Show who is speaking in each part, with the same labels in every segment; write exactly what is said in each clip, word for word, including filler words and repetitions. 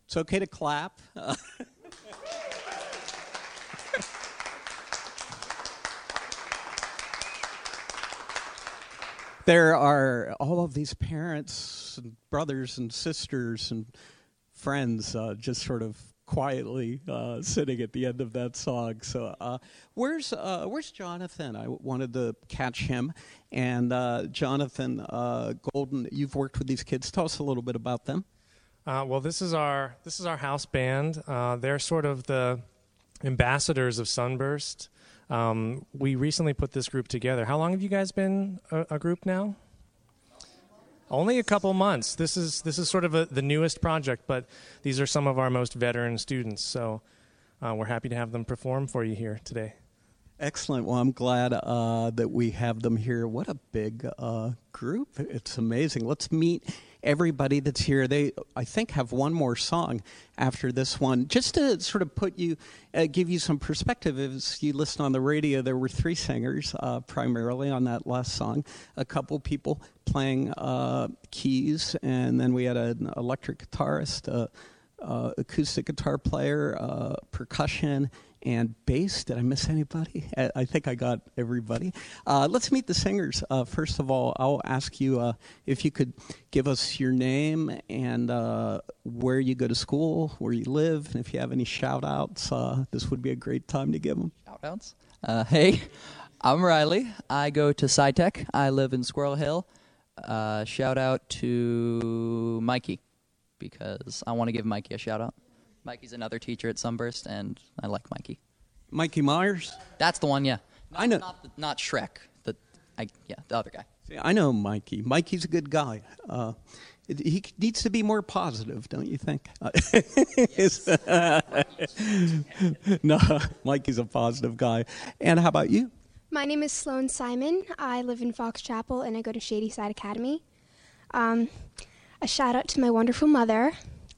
Speaker 1: It's okay to clap. There are all of these parents and brothers and sisters and friends uh, just sort of quietly uh, sitting at the end of that song. So uh, where's uh, where's Jonathan? I wanted to catch him. And uh, Jonathan uh, Golden, you've worked with these kids. Tell us a little bit about them.
Speaker 2: Uh, well, this is our this is our house band. Uh, they're sort of the ambassadors of Sunburst. Um, we recently put this group together. How long have you guys been a, a group now? Only a couple months. This is this is sort of a, the newest project, but these are some of our most veteran students. So uh, we're happy to have them perform for you here today.
Speaker 1: Excellent. Well, I'm glad uh, that we have them here. What a big uh, group. It's amazing. Let's meet everybody that's here. They, I think, have one more song after this one. Just to sort of put you, uh, give you some perspective, as you listen on the radio, there were three singers uh, primarily on that last song. A couple people playing uh, keys, and then we had an electric guitarist, uh, uh, acoustic guitar player, uh, percussion, and bass. Did I miss anybody? I think I got everybody. Uh, let's meet the singers. Uh, first of all, I'll ask you uh, if you could give us your name and uh, where you go to school, where you live, and if you have any shout-outs, uh, this would be a great time to give them.
Speaker 3: Shout-outs? Uh, hey, I'm Riley. I go to SciTech. I live in Squirrel Hill. Uh, shout-out to Mikey, because I want to give Mikey a shout-out. Mikey's another teacher at Sunburst, and I like Mikey.
Speaker 1: Mikey Myers?
Speaker 3: That's the one, yeah. Not,
Speaker 1: I know.
Speaker 3: Not, the, not Shrek. The, I, yeah, the other guy.
Speaker 1: See, I know Mikey. Mikey's a good guy. Uh, it, he needs to be more positive, don't you think? No, Mikey's a positive guy. And how about you?
Speaker 4: My name is Sloan Simon. I live in Fox Chapel, and I go to Shady Side Academy. Um, a shout-out to my wonderful mother.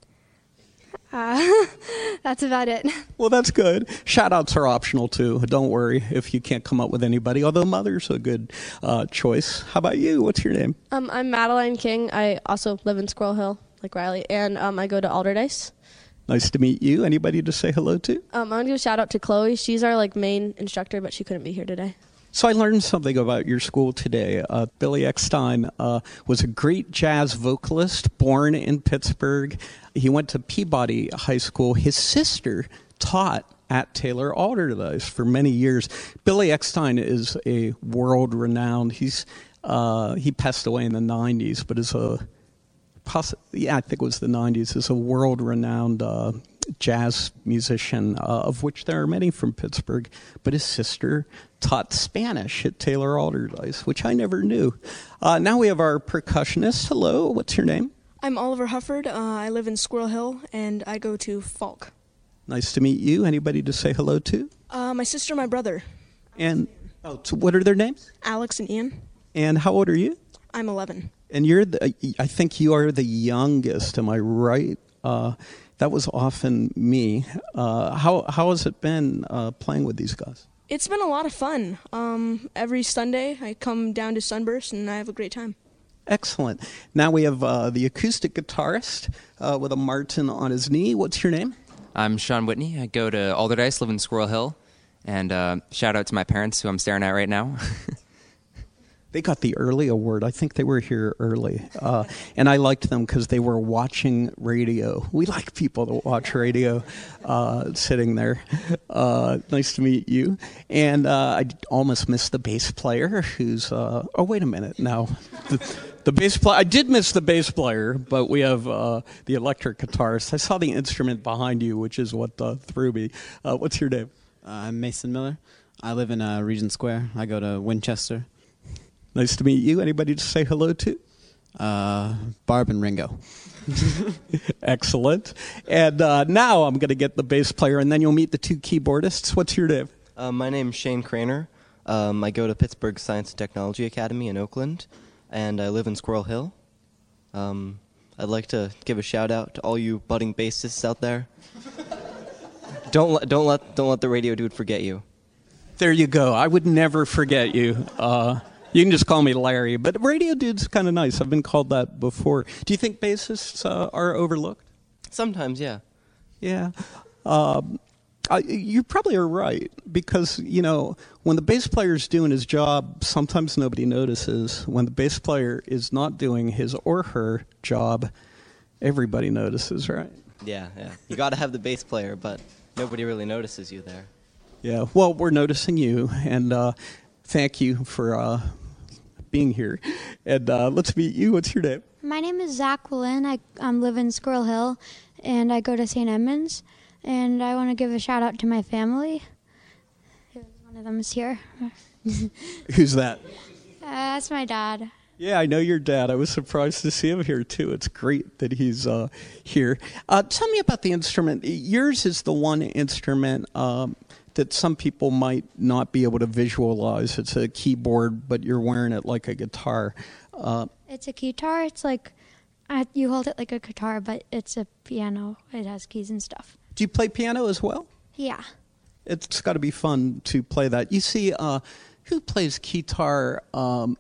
Speaker 4: Uh, that's about it.
Speaker 1: Well, that's good. Shout-outs are optional, too. Don't worry if you can't come up with anybody, although Mother's a good uh, choice. How about you? What's your name?
Speaker 5: Um, I'm Madeline King. I also live in Squirrel Hill, like Riley, and um, I go to Alderdice.
Speaker 1: Nice to meet you. Anybody to say hello to?
Speaker 5: Um, I want to give a shout-out to Chloe. She's our like main instructor, but she couldn't be here today.
Speaker 1: So I learned something about your school today. Uh, Billy Eckstein uh, was a great jazz vocalist, born in Pittsburgh. He went to Peabody High School. His sister taught at Taylor Alderdice for many years. Billy Eckstein is a world-renowned. He's uh, he passed away in the nineties, but is a poss- yeah, I think it was the nineties. Is a world-renowned uh, jazz musician, uh, of which there are many from Pittsburgh. But his sister taught Spanish at Taylor Alderdice, which I never knew. Uh, now we have our percussionist. Hello, what's your name?
Speaker 6: I'm Oliver Hufford. Uh, I live in Squirrel Hill, and I go to Falk.
Speaker 1: Nice to meet you. Anybody to say hello to?
Speaker 6: Uh, my sister, my brother.
Speaker 1: And oh, so what are their names?
Speaker 6: Alex and Ian.
Speaker 1: And how old are you?
Speaker 6: I'm eleven.
Speaker 1: And you're the, I think you are the youngest, am I right? Uh, that was often me. Uh, how how has it been uh, playing with these guys?
Speaker 6: It's been a lot of fun. Um, every Sunday I come down to Sunburst and I have a great time.
Speaker 1: Excellent. Now we have uh, the acoustic guitarist uh, with a Martin on his knee. What's your name?
Speaker 7: I'm Sean Whitney. I go to Alderdice, live in Squirrel Hill. And uh, shout out to my parents, who I'm staring at right now.
Speaker 1: They got the early award. I think they were here early. Uh, and I liked them because they were watching radio. We like people that watch radio uh, sitting there. Uh, nice to meet you. And uh, I almost missed the bass player who's... Uh, oh, wait a minute. Now, the, the bass player... I did miss the bass player, but we have uh, the electric guitarist. I saw the instrument behind you, which is what uh, threw me. Uh, what's your name?
Speaker 8: Uh, I'm Mason Miller. I live in uh, Regent Square. I go to Winchester.
Speaker 1: Nice to meet you. Anybody to say hello to?
Speaker 8: Uh, Barb and Ringo.
Speaker 1: Excellent. And uh, now I'm going to get the bass player, and then you'll meet the two keyboardists. What's your name?
Speaker 9: Uh, my name's Shane Craner. Um, I go to Pittsburgh Science and Technology Academy in Oakland, and I live in Squirrel Hill. Um, I'd like to give a shout out to all you budding bassists out there. don't let don't let don't let the radio dude forget you.
Speaker 1: There you go. I would never forget you. Uh, You can just call me Larry, but radio dude's kind of nice. I've been called that before. Do you think bassists uh, are overlooked?
Speaker 9: Sometimes, yeah.
Speaker 1: Yeah. Um, I, you probably are right, because, you know, when the bass player is doing his job, sometimes nobody notices. When the bass player is not doing his or her job, everybody notices, right?
Speaker 9: Yeah, yeah. You got to have the bass player, but nobody really notices you there.
Speaker 1: Yeah, well, we're noticing you, and uh, thank you for uh, being here. And uh, let's meet you. What's your name?
Speaker 10: My name is Zach Willin. I um, live in Squirrel Hill, and I go to Saint Edmunds. And I want to give a shout out to my family. One of them is here.
Speaker 1: Who's that?
Speaker 10: Uh, that's my dad.
Speaker 1: Yeah, I know your dad. I was surprised to see him here, too. It's great that he's uh, here. Uh, tell me about the instrument. Yours is the one instrument um, that some people might not be able to visualize. It's a keyboard, but you're wearing it like a guitar. Uh,
Speaker 10: it's a guitar. It's like, uh, you hold it like a guitar, but it's a piano. It has keys and stuff.
Speaker 1: Do you play piano as well?
Speaker 10: Yeah.
Speaker 1: It's got to be fun to play that. You see, uh, who plays guitar? Um,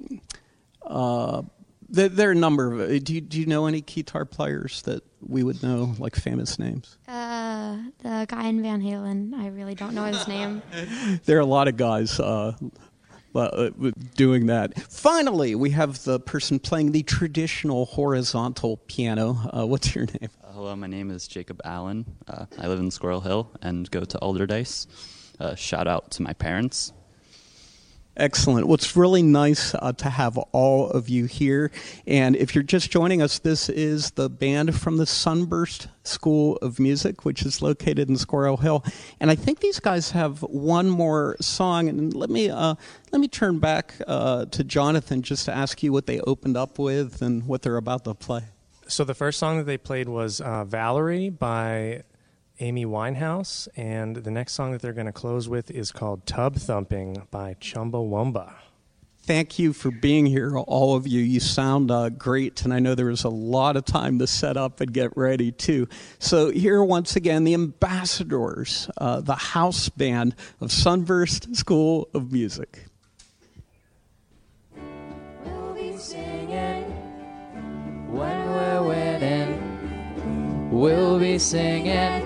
Speaker 1: uh, there, there are a number of. Uh, do you, do you know any guitar players that we would know, like famous names?
Speaker 10: Uh, the guy in Van Halen. I really don't know his name.
Speaker 1: There are a lot of guys uh, uh, doing that. Finally, we have the person playing the traditional horizontal piano. Uh, what's your name?
Speaker 11: Hello, my name is Jacob Allen. Uh, I live in Squirrel Hill and go to Alderdice. Uh, shout out to my parents.
Speaker 1: Excellent. Well, it's really nice uh, to have all of you here. And if you're just joining us, this is the band from the Sunburst School of Music, which is located in Squirrel Hill. And I think these guys have one more song. And let me uh, let me turn back uh, to Jonathan just to ask you what they opened up with and what they're about to play.
Speaker 2: So the first song that they played was uh, Valerie by Amy Winehouse, and the next song that they're going to close with is called Tub Thumping by Chumbawamba.
Speaker 1: Thank you for being here, all of you. You sound uh, great, and I know there was a lot of time to set up and get ready, too. So here, once again, the ambassadors, uh, the house band of Sunburst School of Music.
Speaker 12: We'll be singing when we're winning. We'll be singing.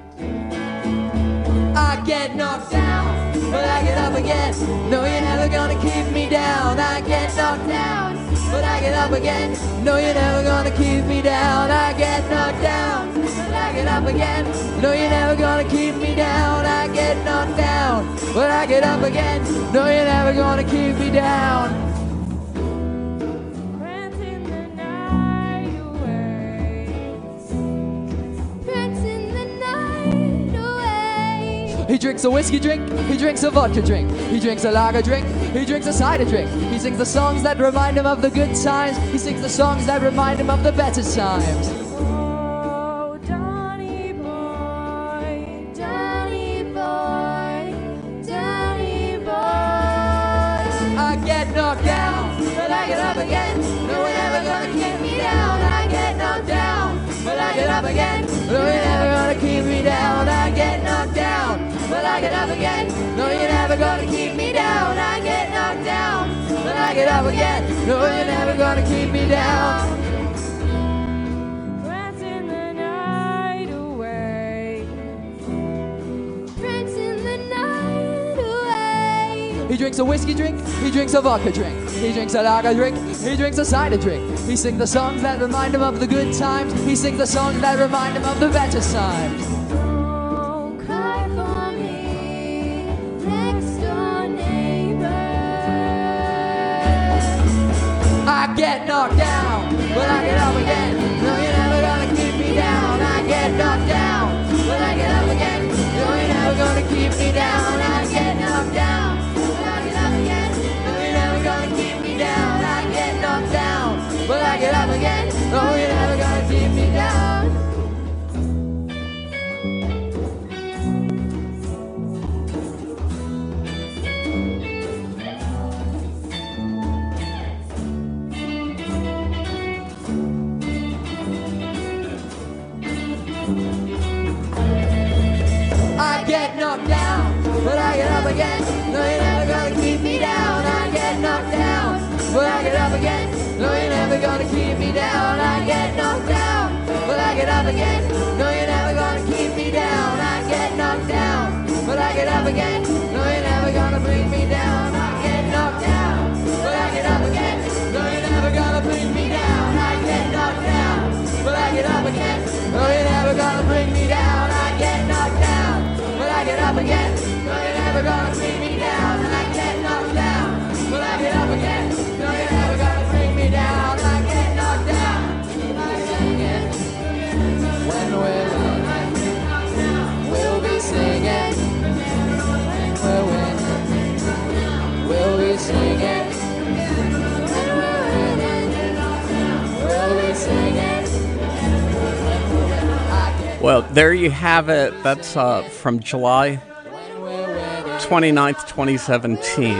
Speaker 12: I get knocked down, but I get up again. No, you're never gonna keep me down. I get knocked down, but I get up again. No, you're never gonna keep me down. I get knocked down, but I get up again. No, you're never gonna keep me down. I get knocked down, but I get up again. No, you're never gonna keep me down. He drinks a whiskey drink, he drinks a vodka drink, he drinks a lager drink, he drinks a cider drink. He sings the songs that remind him of the good times, he sings the songs that remind him of the better times. Oh, Donny boy, Donny boy, Donny boy. I get knocked down, but I get up again. No one ever gonna keep me down. I get knocked down, but I get up again. No one ever gonna keep me down. I get knocked down, but I get up again. No, you're never gonna keep me down. I get knocked down, but I get up again. No, you're never gonna keep me down. Prancing the night away, prancing the night away. He drinks a whiskey drink, he drinks a vodka drink, he drinks a lager drink, he drinks a cider drink. He sings the songs that remind him of the good times, he sings the songs that remind him of the better times. I get knocked down, but I get up again. No, you're never gonna keep me down. I get knocked down, but I get up again. No, you're never gonna keep me down. I get knocked down, but I get up again. No, you're never gonna keep me down. I get knocked down, but I get up again. No, you're never gonna keep me down. I get knocked down, but I get up again. No, you're never gonna keep me down. I get knocked down, but I get up again. No, you're never gonna keep me down. I get knocked down, but I get up again. No, you're never gonna keep me down. I get knocked down, but I get up again. No, you're never gonna bring me down. I get knocked down, but I get up again. No, you're never gonna bring me down. I get knocked down, but I get up again. No, you're never gonna bring me down. I get knocked down, but I get up again. No, you're never gonna bring me down. I get knocked down, but I get up again. No, you're never gonna bring me down. I get knocked down, but I get again. When we're winning, we'll be singing. When we're winning, we'll be singing. When we're winning, we'll be singing.
Speaker 1: Well, there you have it. That's uh, from July twenty-ninth, twenty seventeen.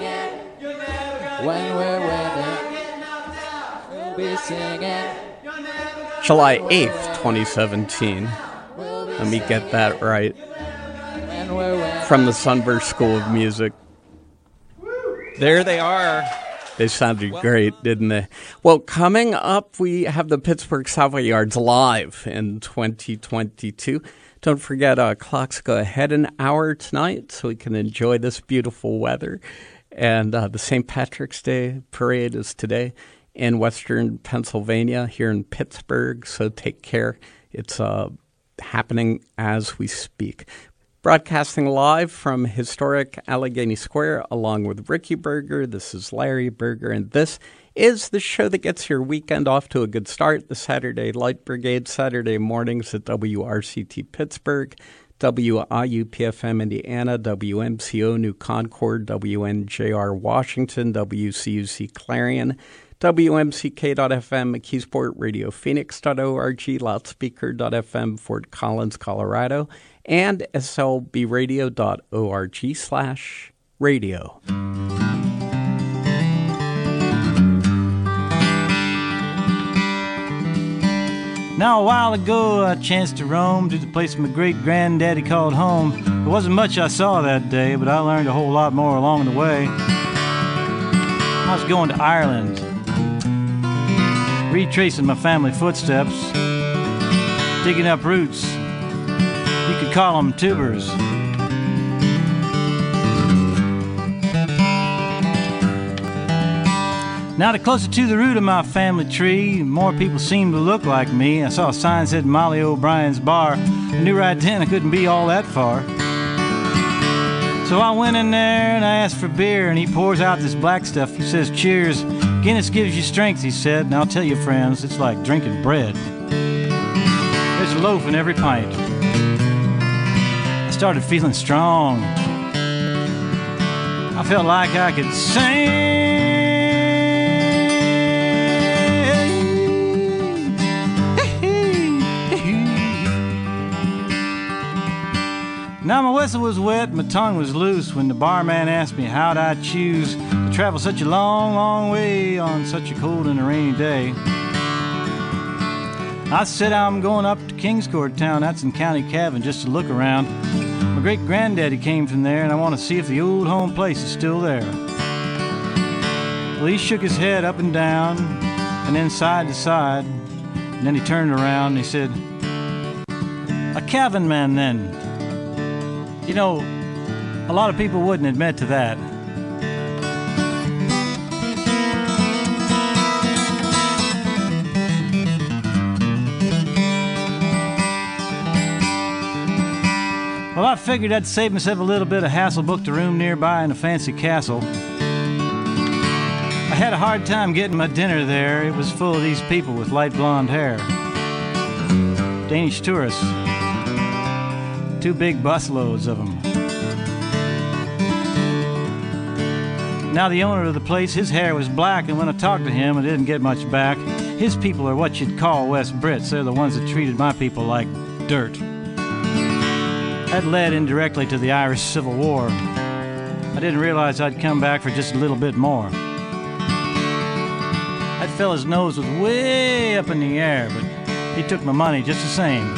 Speaker 12: When we're winning, we'll be singing.
Speaker 1: July eighth, twenty seventeen. Let me get that right. From the Sunburst School of Music. There they are. They sounded great, didn't they? Well, coming up, we have the Pittsburgh Savoyards live in twenty twenty-two. Don't forget, uh, clocks go ahead an hour tonight so we can enjoy this beautiful weather. And uh, the Saint Patrick's Day parade is today in Western Pennsylvania, here in Pittsburgh. So take care. It's uh, happening as we speak. Broadcasting live from historic Allegheny Square along with Ricky Berger. This is Larry Berger, and this is the show that gets your weekend off to a good start. The Saturday Light Brigade, Saturday mornings at W R C T Pittsburgh, W I U P F M Indiana, W M C O New Concord, W N J R Washington, W C U C Clarion, W M C K dot F M, McKeesport, Radio Phoenix dot org, Loudspeaker dot F M, Fort Collins, Colorado, and S L B radio dot org slash radio.
Speaker 13: Now, a while ago, I chanced to roam to the place my great-granddaddy called home. There wasn't much I saw that day, but I learned a whole lot more along the way. I was going to Ireland, retracing my family footsteps, digging up roots. You could call them tubers. Now, the closer to the root of my family tree, more people seemed to look like me. I saw a sign that said Molly O'Brien's Bar. I knew right then I couldn't be all that far. So I went in there and I asked for beer, and he pours out this black stuff. He says, "Cheers. Guinness gives you strength," he said. And I'll tell you, friends, it's like drinking bread. There's a loaf in every pint. I started feeling strong. I felt like I could sing. Now my whistle was wet, my tongue was loose when the barman asked me how'd I choose to travel such a long, long way on such a cold and a rainy day. I said I'm going up to Kingscourt town, that's in County Cavan, just to look around. My great-granddaddy came from there, and I want to see if the old home place is still there. Well, he shook his head up and down, and then side to side, and then he turned around and he said, "A Cavan man, then." You know, a lot of people wouldn't admit to that. Well, I figured I'd save myself a little bit of hassle, booked a room nearby in a fancy castle. I had a hard time getting my dinner there. It was full of these people with light blonde hair. Danish tourists. Two big busloads of them. Now the owner of the place, his hair was black, and when I talked to him, I didn't get much back. His people are what you'd call West Brits. They're the ones that treated my people like dirt. That led indirectly to the Irish Civil War. I didn't realize I'd come back for just a little bit more. That fella's nose was way up in the air, but he took my money just the same.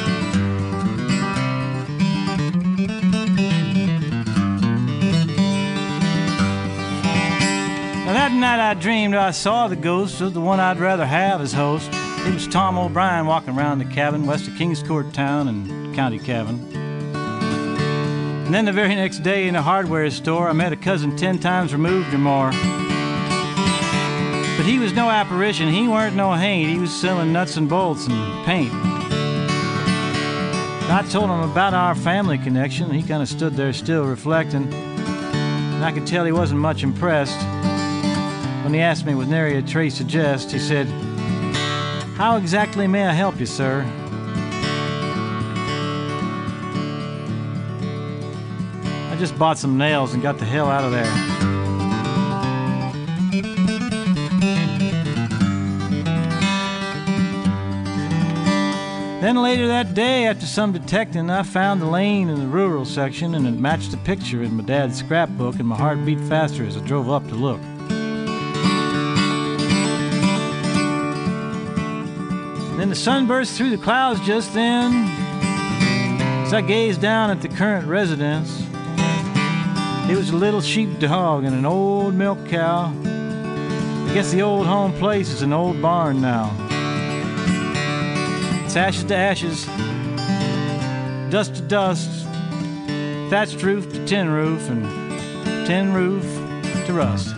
Speaker 13: Now that night I dreamed I saw the ghost of the one I'd rather have as host. It was Tom O'Brien walking around the cabin west of Kings Court Town in County Cavan. And then the very next day in a hardware store, I met a cousin ten times removed or more. But he was no apparition, he weren't no haint, he was selling nuts and bolts and paint. I told him about our family connection, and he kind of stood there still reflecting. And I could tell he wasn't much impressed. When he asked me with nary a trace of jest, he said, "How exactly may I help you, sir?" I just bought some nails and got the hell out of there. Then later that day, after some detecting, I found the lane in the rural section, and it matched the picture in my dad's scrapbook, and my heart beat faster as I drove up to look. Then the sun burst through the clouds just then, as I gazed down at the current residence. It was a little sheep dog and an old milk cow. I guess the old home place is an old barn now. It's ashes to ashes, dust to dust, thatched roof to tin roof, and tin roof to rust.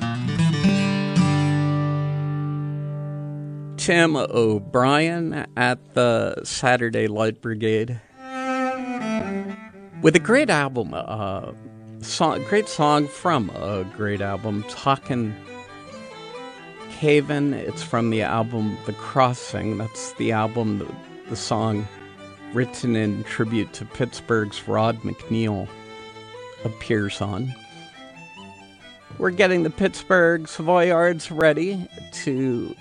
Speaker 1: Tim O'Brien at the Saturday Light Brigade with a great album, uh, song, great song from a great album, Talkin' Cavan. It's from the album The Crossing. That's the album, the, the song written in tribute to Pittsburgh's Rod McNeil appears on. We're getting the Pittsburgh Savoyards ready to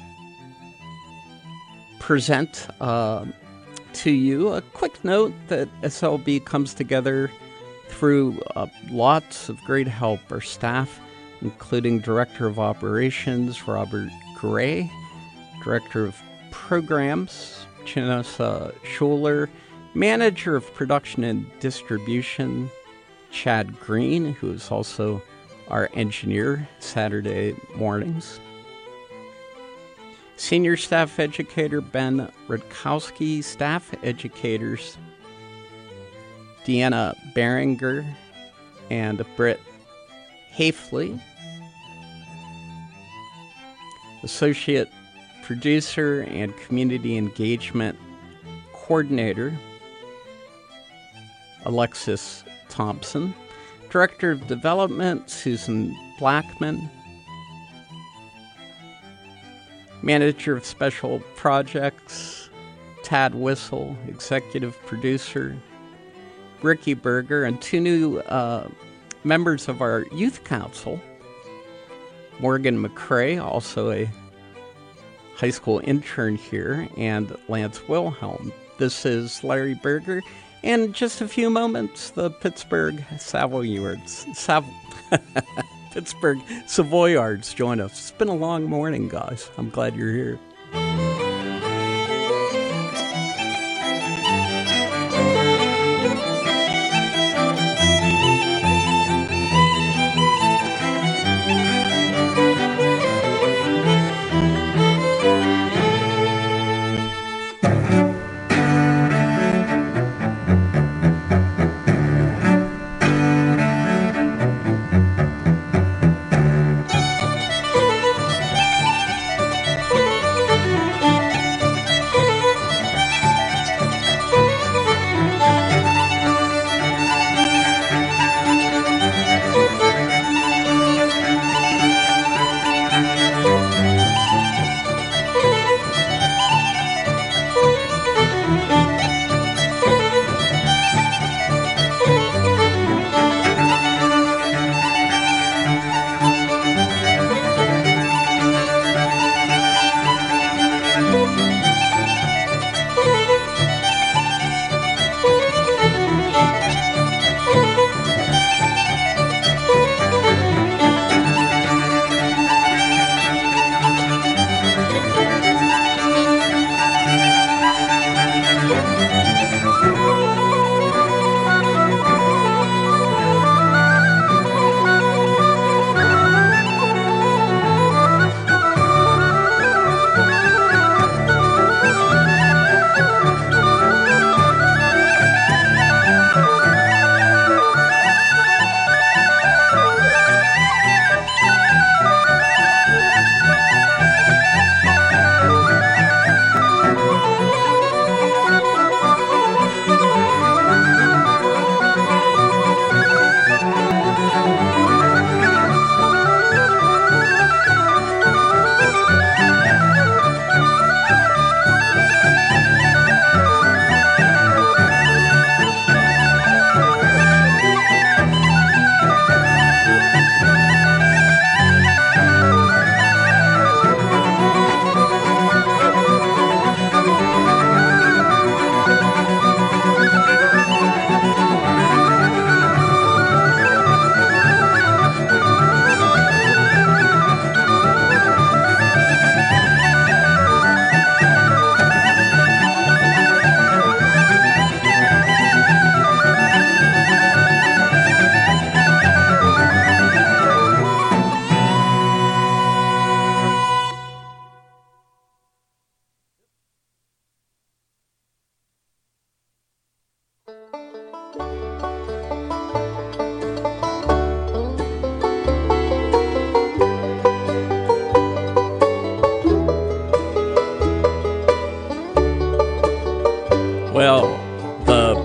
Speaker 1: present uh, to you a quick note that S L B comes together through uh, lots of great help. Our staff, including Director of Operations Robert Gray, Director of Programs Janessa Schuler, Manager of Production and Distribution Chad Green, who is also our engineer Saturday mornings, Senior Staff Educator Ben Rutkowski, Staff Educators Deanna Beringer and Britt Hafley, Associate Producer and Community Engagement Coordinator Alexis Thompson, Director of Development Susan Blackman, Manager of Special Projects Tad Whistle, Executive Producer Ricky Berger, and two new uh, members of our Youth Council, Morgan McCrae, also a high school intern here, and Lance Wilhelm. This is Larry Berger. In just a few moments, the Pittsburgh Savoyards, Sav- Pittsburgh Savoyards join us. It's been a long morning, guys. I'm glad you're here.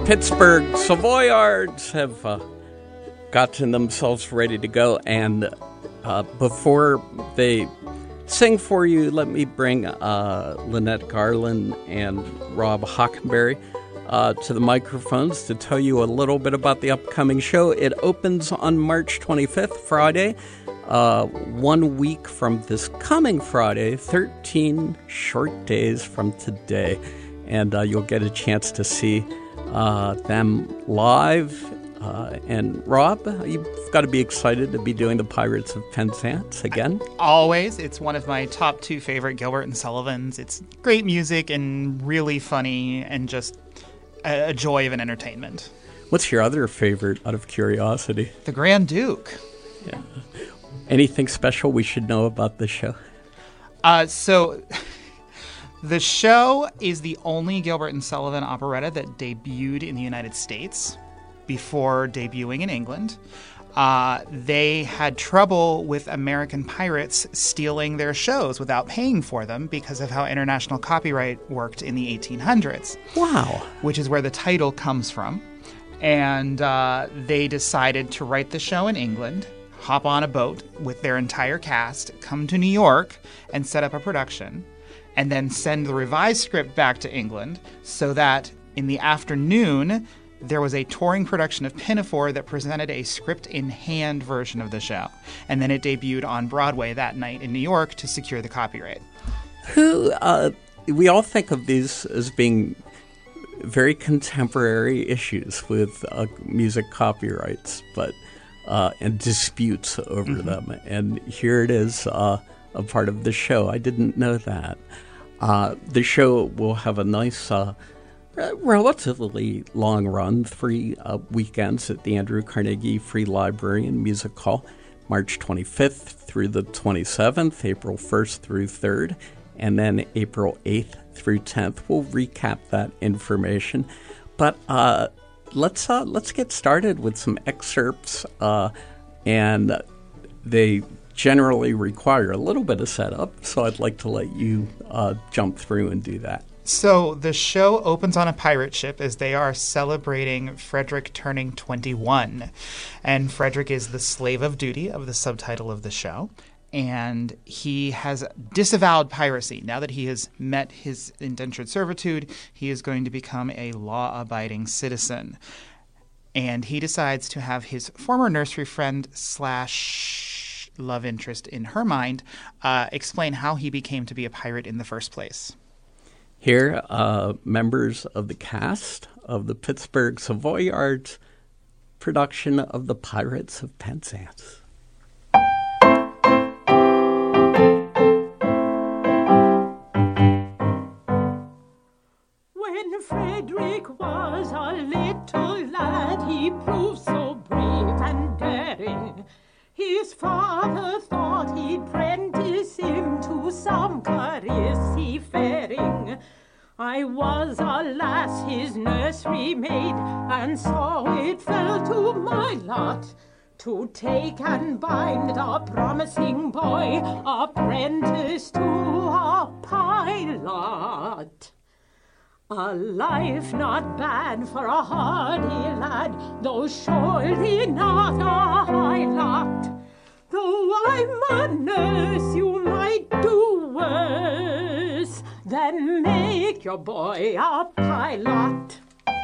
Speaker 1: Pittsburgh Savoyards have uh, gotten themselves ready to go. And uh, before they sing for you, let me bring uh, Lynette Garland and Rob Hockenberry uh, to the microphones to tell you a little bit about the upcoming show. It opens on March twenty-fifth, Friday, uh, one week from this coming Friday, thirteen short days from today. And uh, you'll get a chance to see uh, them live. Uh, and Rob, you've got to be excited to be doing the Pirates of Penzance again.
Speaker 14: Always. It's one of my top two favorite Gilbert and Sullivans. It's great music and really funny and just a, a joy of an entertainment.
Speaker 1: What's your other favorite, out of curiosity?
Speaker 14: The Grand Duke.
Speaker 1: Yeah. Anything special we should know about the show?
Speaker 14: Uh, so... The show is the only Gilbert and Sullivan operetta that debuted in the United States before debuting in England. Uh, they had trouble with American pirates stealing their shows without paying for them because of how international copyright worked in the eighteen hundreds.
Speaker 1: Wow.
Speaker 14: Which is where the title comes from. And uh, they decided to write the show in England, hop on a boat with their entire cast, come to New York, and set up a production. And then send the revised script back to England so that in the afternoon, there was a touring production of Pinafore that presented a script-in-hand version of the show. And then it debuted on Broadway that night in New York to secure the copyright.
Speaker 1: Who, uh, we all think of these as being very contemporary issues with uh, music copyrights, but uh, and disputes over mm-hmm. them. And here it is, uh, a part of the show. I didn't know that. Uh, the show will have a nice, uh, relatively long run, three uh, weekends at the Andrew Carnegie Free Library and Music Hall, March twenty-fifth through the twenty-seventh, April first through third, and then April eighth through tenth. We'll recap that information. But uh, let's uh, let's get started with some excerpts, uh, and they generally require a little bit of setup, so I'd like to let you uh, jump through and do that.
Speaker 14: So the show opens on a pirate ship as they are celebrating Frederick turning twenty-one. And Frederick is the slave of duty of the subtitle of the show. And he has disavowed piracy. Now that he has met his indentured servitude, he is going to become a law-abiding citizen. And he decides to have his former nursery friend slash love interest in her mind uh, explain how he became to be a pirate in the first place.
Speaker 1: Here, uh, members of the cast of the Pittsburgh Savoyards production of The Pirates of Penzance.
Speaker 15: When Frederick was a little lad, he proved so brave and daring. His father thought he'd prentice him to some career seafaring. I was, alas, his nursery maid, and so it fell to my lot to take and bind a promising boy apprentice to a pilot. A life not bad for a hardy lad, though surely not a high lot. Though I'm a nurse, you might do worse than make your boy a pilot.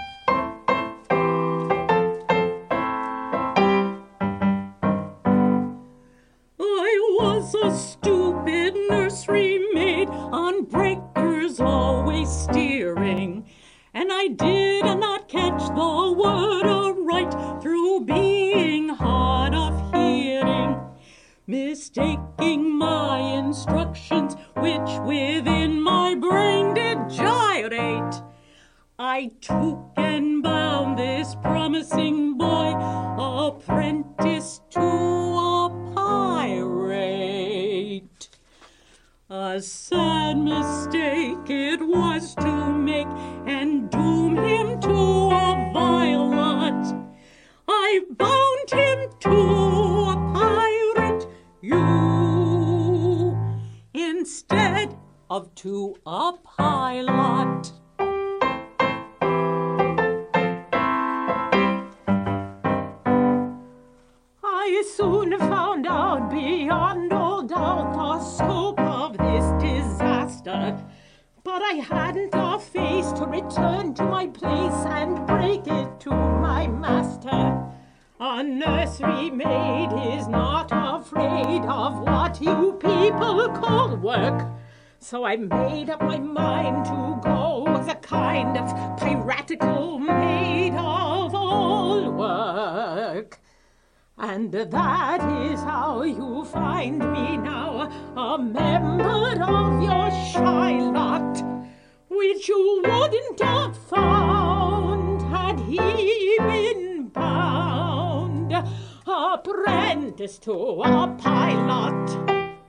Speaker 15: I was a stupid nursery maid, on breakers always steering, and I did not catch the word aright through being hard of hearing, mistaking my instructions, which within my brain did gyrate. I took and bound this promising boy apprentice to a pirate. A sad mistake it was to make and doom him to a vile lot. I bound him to a pirate, you, instead of to a pilot. I hadn't a face to return to my place and break it to my master. A nursery maid is not afraid of what you people call work. So I made up my mind to go as a kind of piratical maid of all work. And that is how you find me now, a member of your Shylock, which you wouldn't have found had he been bound, apprentice to a pilot.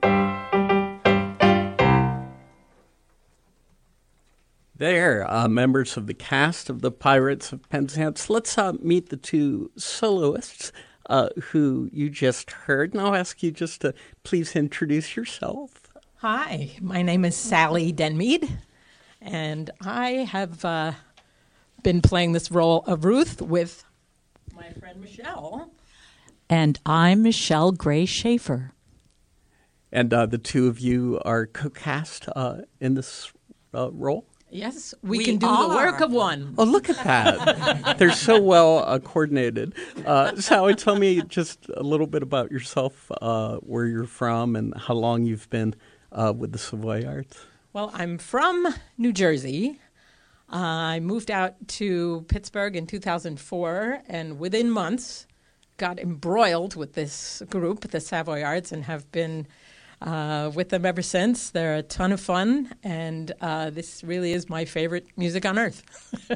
Speaker 1: There, uh, members of the cast of the Pirates of Penzance. Let's uh, meet the two soloists uh, who you just heard. And I'll ask you just to please introduce yourself.
Speaker 16: Hi, my name is Sally Denmead, and I have uh, been playing this role of Ruth with my friend Michelle.
Speaker 17: And I'm Michelle Gray Schaefer.
Speaker 1: And uh, the two of you are co-cast uh, in this uh, role?
Speaker 16: Yes, we,
Speaker 17: We
Speaker 16: can do
Speaker 17: are.
Speaker 16: the work of one.
Speaker 1: Oh, look at that. They're so well uh, coordinated. Uh, Sally, tell me just a little bit about yourself, uh, where you're from, and how long you've been uh, with the Savoyards.
Speaker 16: Well, I'm from New Jersey. Uh, I moved out to Pittsburgh in two thousand four, and within months got embroiled with this group, the Savoyards, and have been uh, with them ever since. They're a ton of fun, and uh, this really is my favorite music on earth.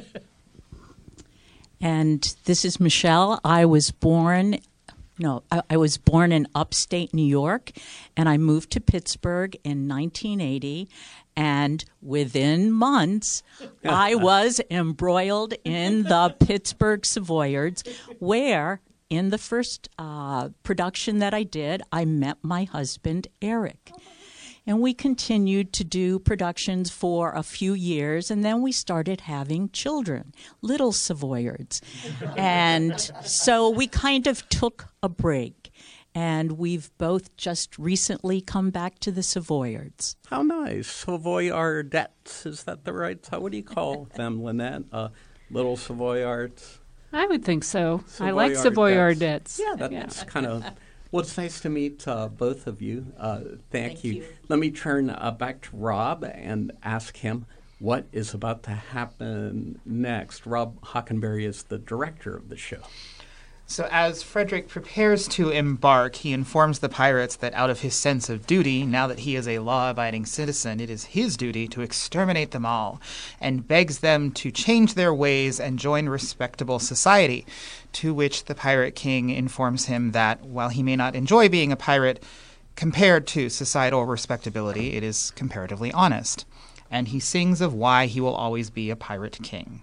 Speaker 17: And this is Michelle. I was born, no, I, I was born in upstate New York, and I moved to Pittsburgh in nineteen eighty. And within months, I was embroiled in the Pittsburgh Savoyards, where in the first uh, production that I did, I met my husband, Eric. And we continued to do productions for a few years, and then we started having children, little Savoyards. And so we kind of took a break. And we've both just recently come back to the Savoyards.
Speaker 1: How nice. Savoyardettes, is that the right? What do you call them, Lynette? Uh, little Savoyards?
Speaker 18: I would think so. I like Savoyardettes.
Speaker 1: Yeah, that's
Speaker 18: yeah.
Speaker 1: kind of... Well, it's nice to meet uh, both of you. Uh, thank,
Speaker 16: Thank
Speaker 1: you.
Speaker 16: you.
Speaker 1: Let me turn uh, back to Rob and ask him what is about to happen next. Rob Hockenberry is the director of the show.
Speaker 14: So as Frederick prepares to embark, he informs the pirates that out of his sense of duty, now that he is a law-abiding citizen, it is his duty to exterminate them all, and begs them to change their ways and join respectable society, to which the Pirate King informs him that while he may not enjoy being a pirate, compared to societal respectability, it is comparatively honest. And he sings of why he will always be a pirate king.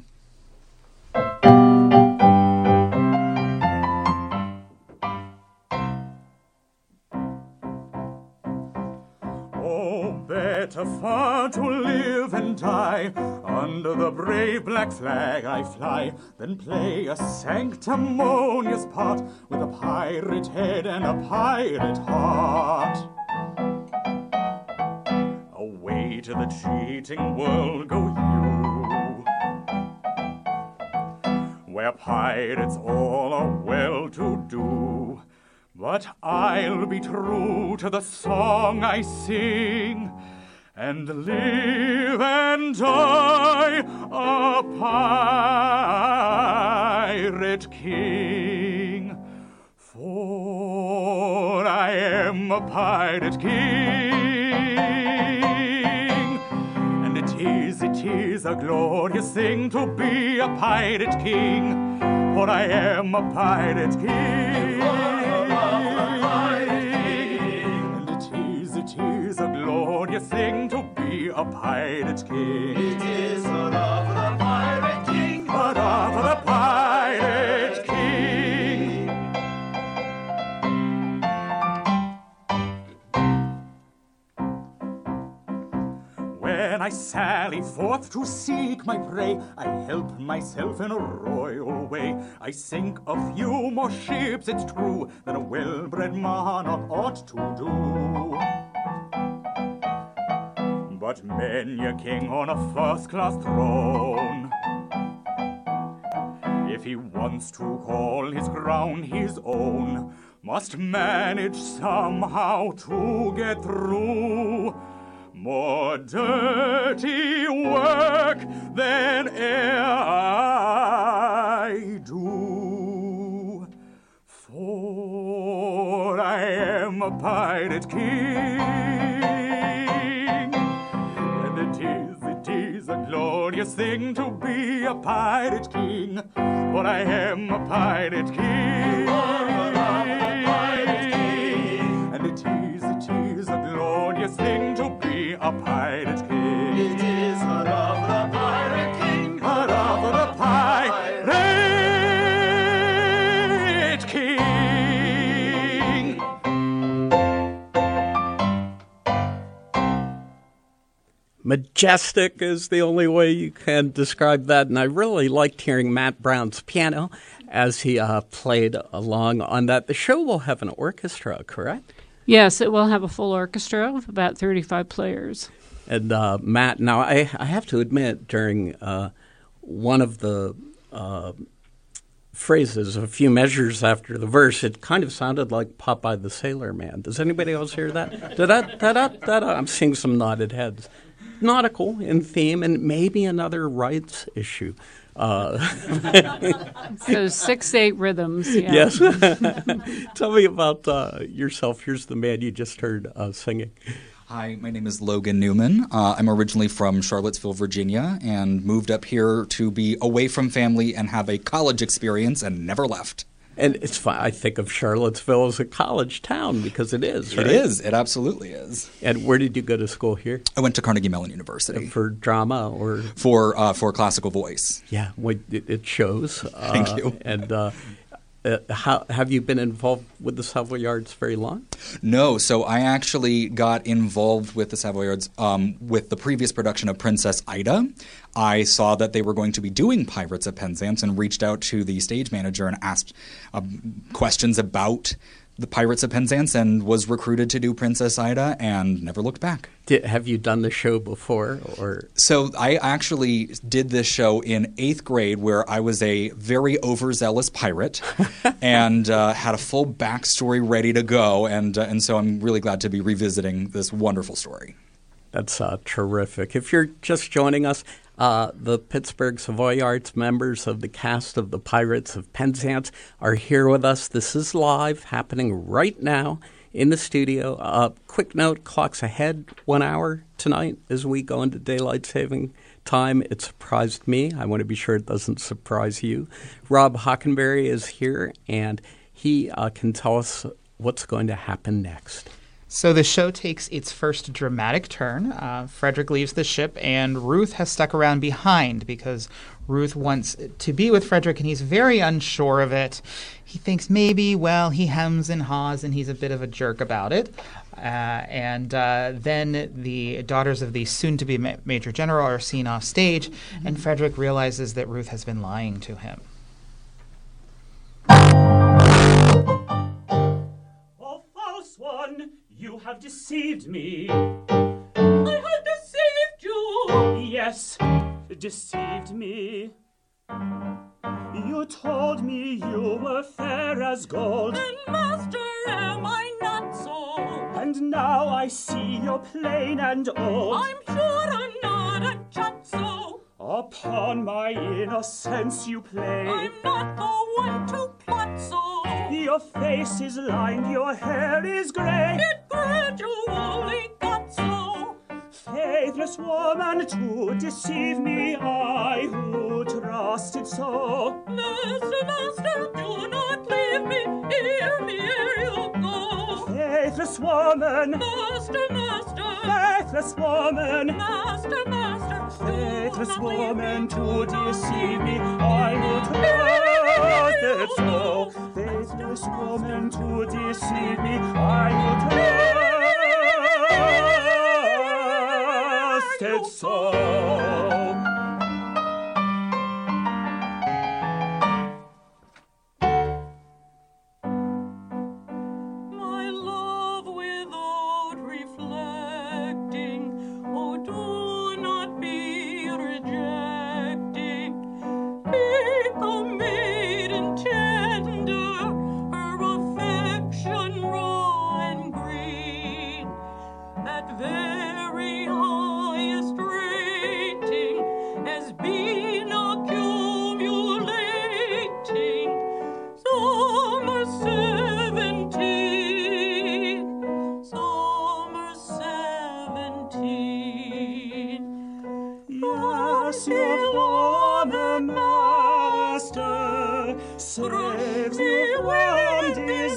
Speaker 19: Better far to live and die under the brave black flag I fly than play a sanctimonious part with a pirate head and a pirate heart. Away to the cheating world go you, where pirates all are well-to-do. But I'll be true to the song I sing, and live and die a pirate king. For I am a pirate king, and it is, it is a glorious thing to be a pirate king. For I am a pirate king. It is a glorious thing to be a pirate king. It is not of the pirate king, but of the pirate king. When I sally forth to seek my prey, I help myself in a royal way. I sink a few more ships, it's true, than a well-bred monarch ought to do. but many a king on a first-class throne. If he wants to call his crown his own, must manage somehow to get through more dirty work than e'er I do. For I am a pirate king, and it is, it is a glorious thing to be a pirate king. For I am a pirate king, and it is, it is a glorious thing to be a pirate king. It is hurrah for the pirate king, hurrah for the pirate king.
Speaker 1: Majestic is the only way you can describe that, and I really liked hearing Matt Brown's piano as he uh, played along on that. The show will have an orchestra, correct?
Speaker 18: Yes, it will have a full orchestra of about thirty-five players.
Speaker 1: And uh, Matt, now I, I have to admit, during uh, one of the uh, phrases, a few measures after the verse, it kind of sounded like Popeye the Sailor Man. Does anybody else hear that? Da-da, da-da, da-da. I'm seeing some nodded heads. Nautical in theme, and maybe another rights issue. Uh,
Speaker 18: so six, eight rhythms. Yeah.
Speaker 1: Yes. Tell me about uh, yourself. Here's the man you just heard uh, singing.
Speaker 20: Hi, my name is Logan Newman. Uh, I'm originally from Charlottesville, Virginia, and moved up here to be away from family and have a college experience and never left.
Speaker 1: And it's fun. I think of Charlottesville as a college town because it is, right?
Speaker 20: It is. It absolutely is.
Speaker 1: And where did you go to school here?
Speaker 20: I went to Carnegie Mellon University.
Speaker 1: For drama or?
Speaker 20: For uh, for classical voice.
Speaker 1: Yeah, well, it, it shows.
Speaker 20: Thank
Speaker 1: uh,
Speaker 20: you.
Speaker 1: And uh, uh, how have you been involved with the Savoyards very long?
Speaker 20: No. So I actually got involved with the Savoyards um, with the previous production of Princess Ida. I saw that they were going to be doing Pirates of Penzance and reached out to the stage manager and asked um, questions about the Pirates of Penzance and was recruited to do Princess Ida and never looked back.
Speaker 1: Did, have you done the show before? Or
Speaker 20: So I actually did this show in eighth grade where I was a very overzealous pirate and uh, had a full backstory ready to go. And, uh, and so I'm really glad to be revisiting this wonderful story.
Speaker 1: That's uh, terrific. If you're just joining us, Uh, the Pittsburgh Savoyards, members of the cast of the Pirates of Penzance, are here with us. This is live, happening right now in the studio. Uh, quick note, clock's ahead one hour tonight as we go into daylight saving time. It surprised me. I want to be sure it doesn't surprise you. Rob Hockenberry is here, and he uh, can tell us what's going to happen next.
Speaker 14: So the show takes its first dramatic turn. Uh, Frederick leaves the ship, and Ruth has stuck around behind because Ruth wants to be with Frederick, and he's very unsure of it. He thinks maybe, well, he hems and haws, and he's a bit of a jerk about it. Uh, and uh, then the daughters of the soon-to-be ma- Major General are seen off stage, mm-hmm. and Frederick realizes that Ruth has been lying to him.
Speaker 15: Oh, false one! You have deceived me. I have deceived you. Yes, deceived me. You told me you were fair as gold. And master, am I not so? And now I see you're plain and old. I'm sure I'm not a chutzo. Upon my innocence you play. I'm not the one to plot so. Your face is lined, your hair is grey. It gradually got so. Faithless woman, to deceive me, I who trusted so. Master, master, do not leave me, hear me ere you go. Faithless woman, master, master, faithless woman, master, master, faithless woman, to deceive me, I who trusted so. Faithless woman, to deceive me, I who trusted so. My love without reflecting, oh, do
Speaker 19: your father, master, saves you from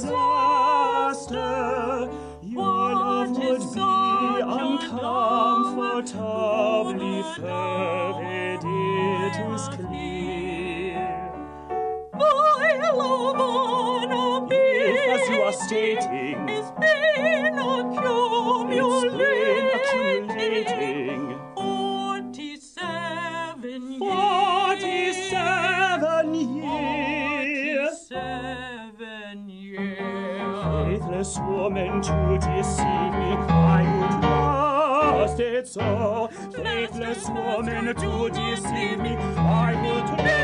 Speaker 19: disaster. Your love would be uncomfortably fervid, it is clear.
Speaker 15: My love on a
Speaker 19: If, as you are stating,
Speaker 15: is been accumulating,
Speaker 19: accumulating
Speaker 15: forty-seven years.
Speaker 19: Forty-seven years.
Speaker 15: Forty-seven years.
Speaker 19: Faithless woman, to deceive me, I would trust it so. Faithless woman, to deceive me, I would trust it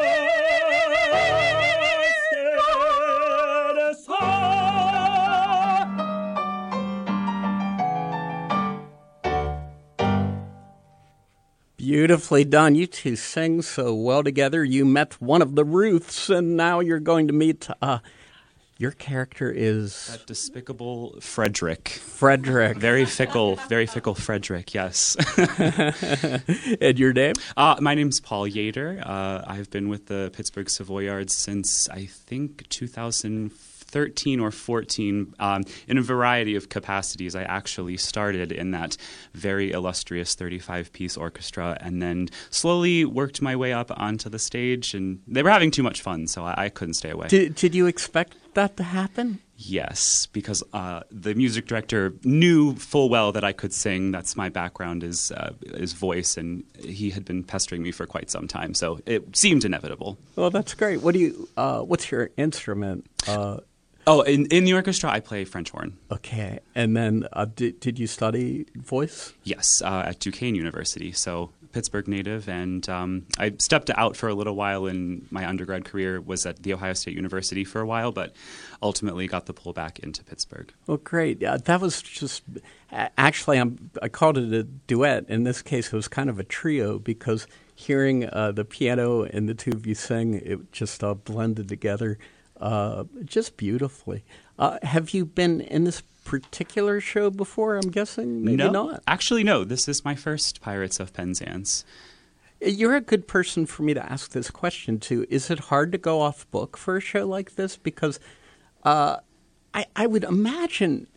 Speaker 19: so.
Speaker 1: Beautifully done. You two sing so well together. You met one of the Ruths, and now you're going to meet. Uh, your character is
Speaker 21: That despicable Frederick.
Speaker 1: Frederick.
Speaker 21: Very fickle, very fickle Frederick, yes.
Speaker 1: And your name?
Speaker 21: Uh, my name's Paul Yater. Uh, I've been with the Pittsburgh Savoyards since, I think, two thousand thirteen or fourteen, um, in a variety of capacities. I actually started in that very illustrious thirty-five piece orchestra and then slowly worked my way up onto the stage, and they were having too much fun, so I, I couldn't stay away.
Speaker 1: Did, did you expect that to happen?
Speaker 21: Yes, because uh, the music director knew full well that I could sing. That's my background is uh, is voice, and he had been pestering me for quite some time, so it seemed inevitable.
Speaker 1: Well, that's great. What do you? Uh, what's your instrument? Uh,
Speaker 21: oh, in in the orchestra, I play French horn.
Speaker 1: Okay, and then uh, did did you study voice?
Speaker 21: Yes, uh, at Duquesne University. So Pittsburgh native, and um, I stepped out for a little while in my undergrad career, was at The Ohio State University for a while, but ultimately got the pull back into Pittsburgh.
Speaker 1: Well, great. Yeah, that was just actually I'm, I called it a duet. In this case, it was kind of a trio because hearing uh, the piano and the two of you sing, it just uh, blended together uh, just beautifully. Uh, have you been in this particular show before, I'm guessing? Maybe
Speaker 21: no,
Speaker 1: not.
Speaker 21: Actually, no. This is my first Pirates of Penzance.
Speaker 1: You're a good person for me to ask this question to. Is it hard to go off book for a show like this? Because uh, I, I would imagine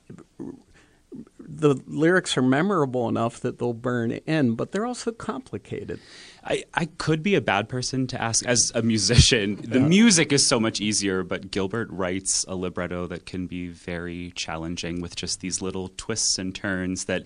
Speaker 1: the lyrics are memorable enough that they'll burn in, but they're also complicated.
Speaker 21: I, I could be a bad person to ask. As a musician, the
Speaker 1: Yeah.
Speaker 21: music is so much easier, but Gilbert writes a libretto that can be very challenging with just these little twists and turns that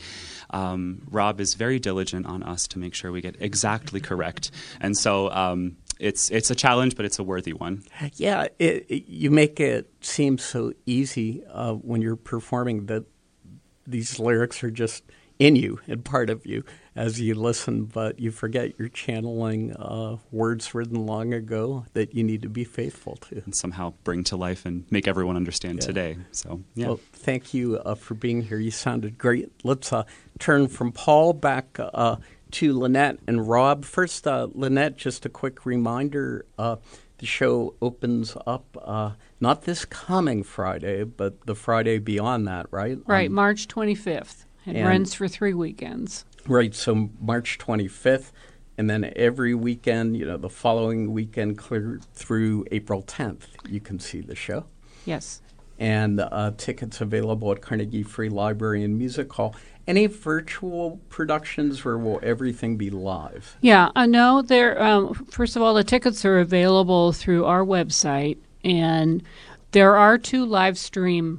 Speaker 21: um, Rob is very diligent on us to make sure we get exactly correct. And so um, it's it's a challenge, but it's a worthy one.
Speaker 1: Yeah, it, it, you make it seem so easy uh, when you're performing that these lyrics are just in you and part of you as you listen, but you forget you're channeling uh, words written long ago that you need to be faithful to.
Speaker 21: And somehow bring to life and make everyone understand
Speaker 1: Yeah.
Speaker 21: today. So, yeah.
Speaker 1: Well, thank you uh, for being here. You sounded great. Let's uh, turn from Paul back uh, to Lynette and Rob. First, uh, Lynette, just a quick reminder, uh, the show opens up uh, not this coming Friday, but the Friday beyond that, right?
Speaker 18: Right,
Speaker 1: Um,
Speaker 18: March twenty-fifth. It
Speaker 1: and-
Speaker 18: runs for three weekends.
Speaker 1: Right, so March twenty-fifth, and then every weekend, you know, the following weekend clear through April tenth, you can see the show.
Speaker 18: Yes.
Speaker 1: And uh, tickets available at Carnegie Free Library and Music Hall. Any virtual productions, or will everything be live?
Speaker 18: Yeah, uh, no, there. Um, first of all, the tickets are available through our website, and there are two live stream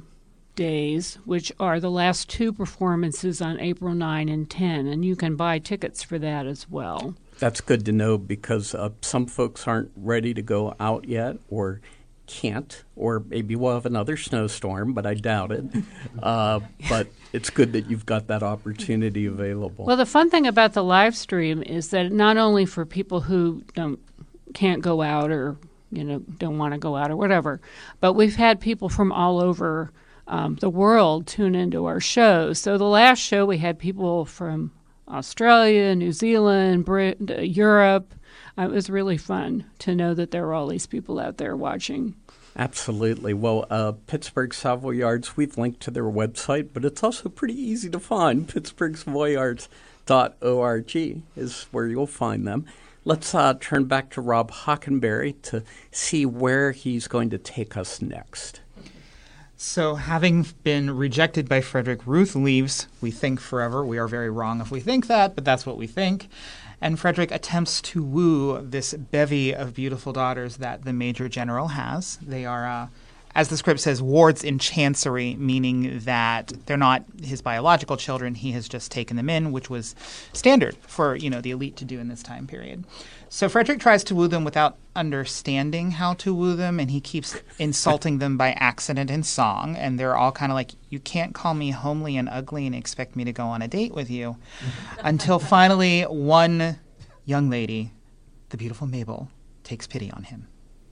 Speaker 18: days, which are the last two performances on April ninth and tenth, and you can buy tickets for that as well.
Speaker 1: That's good to know because uh, some folks aren't ready to go out yet or can't, or maybe we'll have another snowstorm, but I doubt it. Uh, but it's good that you've got that opportunity available.
Speaker 18: Well, the fun thing about the live stream is that not only for people who don't can't go out or you know don't want to go out or whatever, but we've had people from all over um, the world tune into our show. So the last show we had people from Australia, New Zealand, Brit- uh, Europe. Uh, it was really fun to know that there were all these people out there watching.
Speaker 1: Absolutely. Well, uh, Pittsburgh Savoyards, we've linked to their website, but it's also pretty easy to find. Pittsburgh Savoyards dot org is where you'll find them. Let's uh, turn back to Rob Hockenberry to see where he's going to take us next.
Speaker 14: So, having been rejected by Frederick, Ruth leaves, we think, forever. We are very wrong if we think that, but that's what we think. And Frederick attempts to woo this bevy of beautiful daughters that the Major General has. They are, uh, as the script says, wards in chancery, meaning that they're not his biological children. He has just taken them in, which was standard for, you know, the elite to do in this time period. So Frederick tries to woo them without understanding how to woo them, and he keeps insulting them by accident in song. And they're all kind of like, you can't call me homely and ugly and expect me to go on a date with you. Until finally one young lady, the beautiful Mabel, takes pity on him.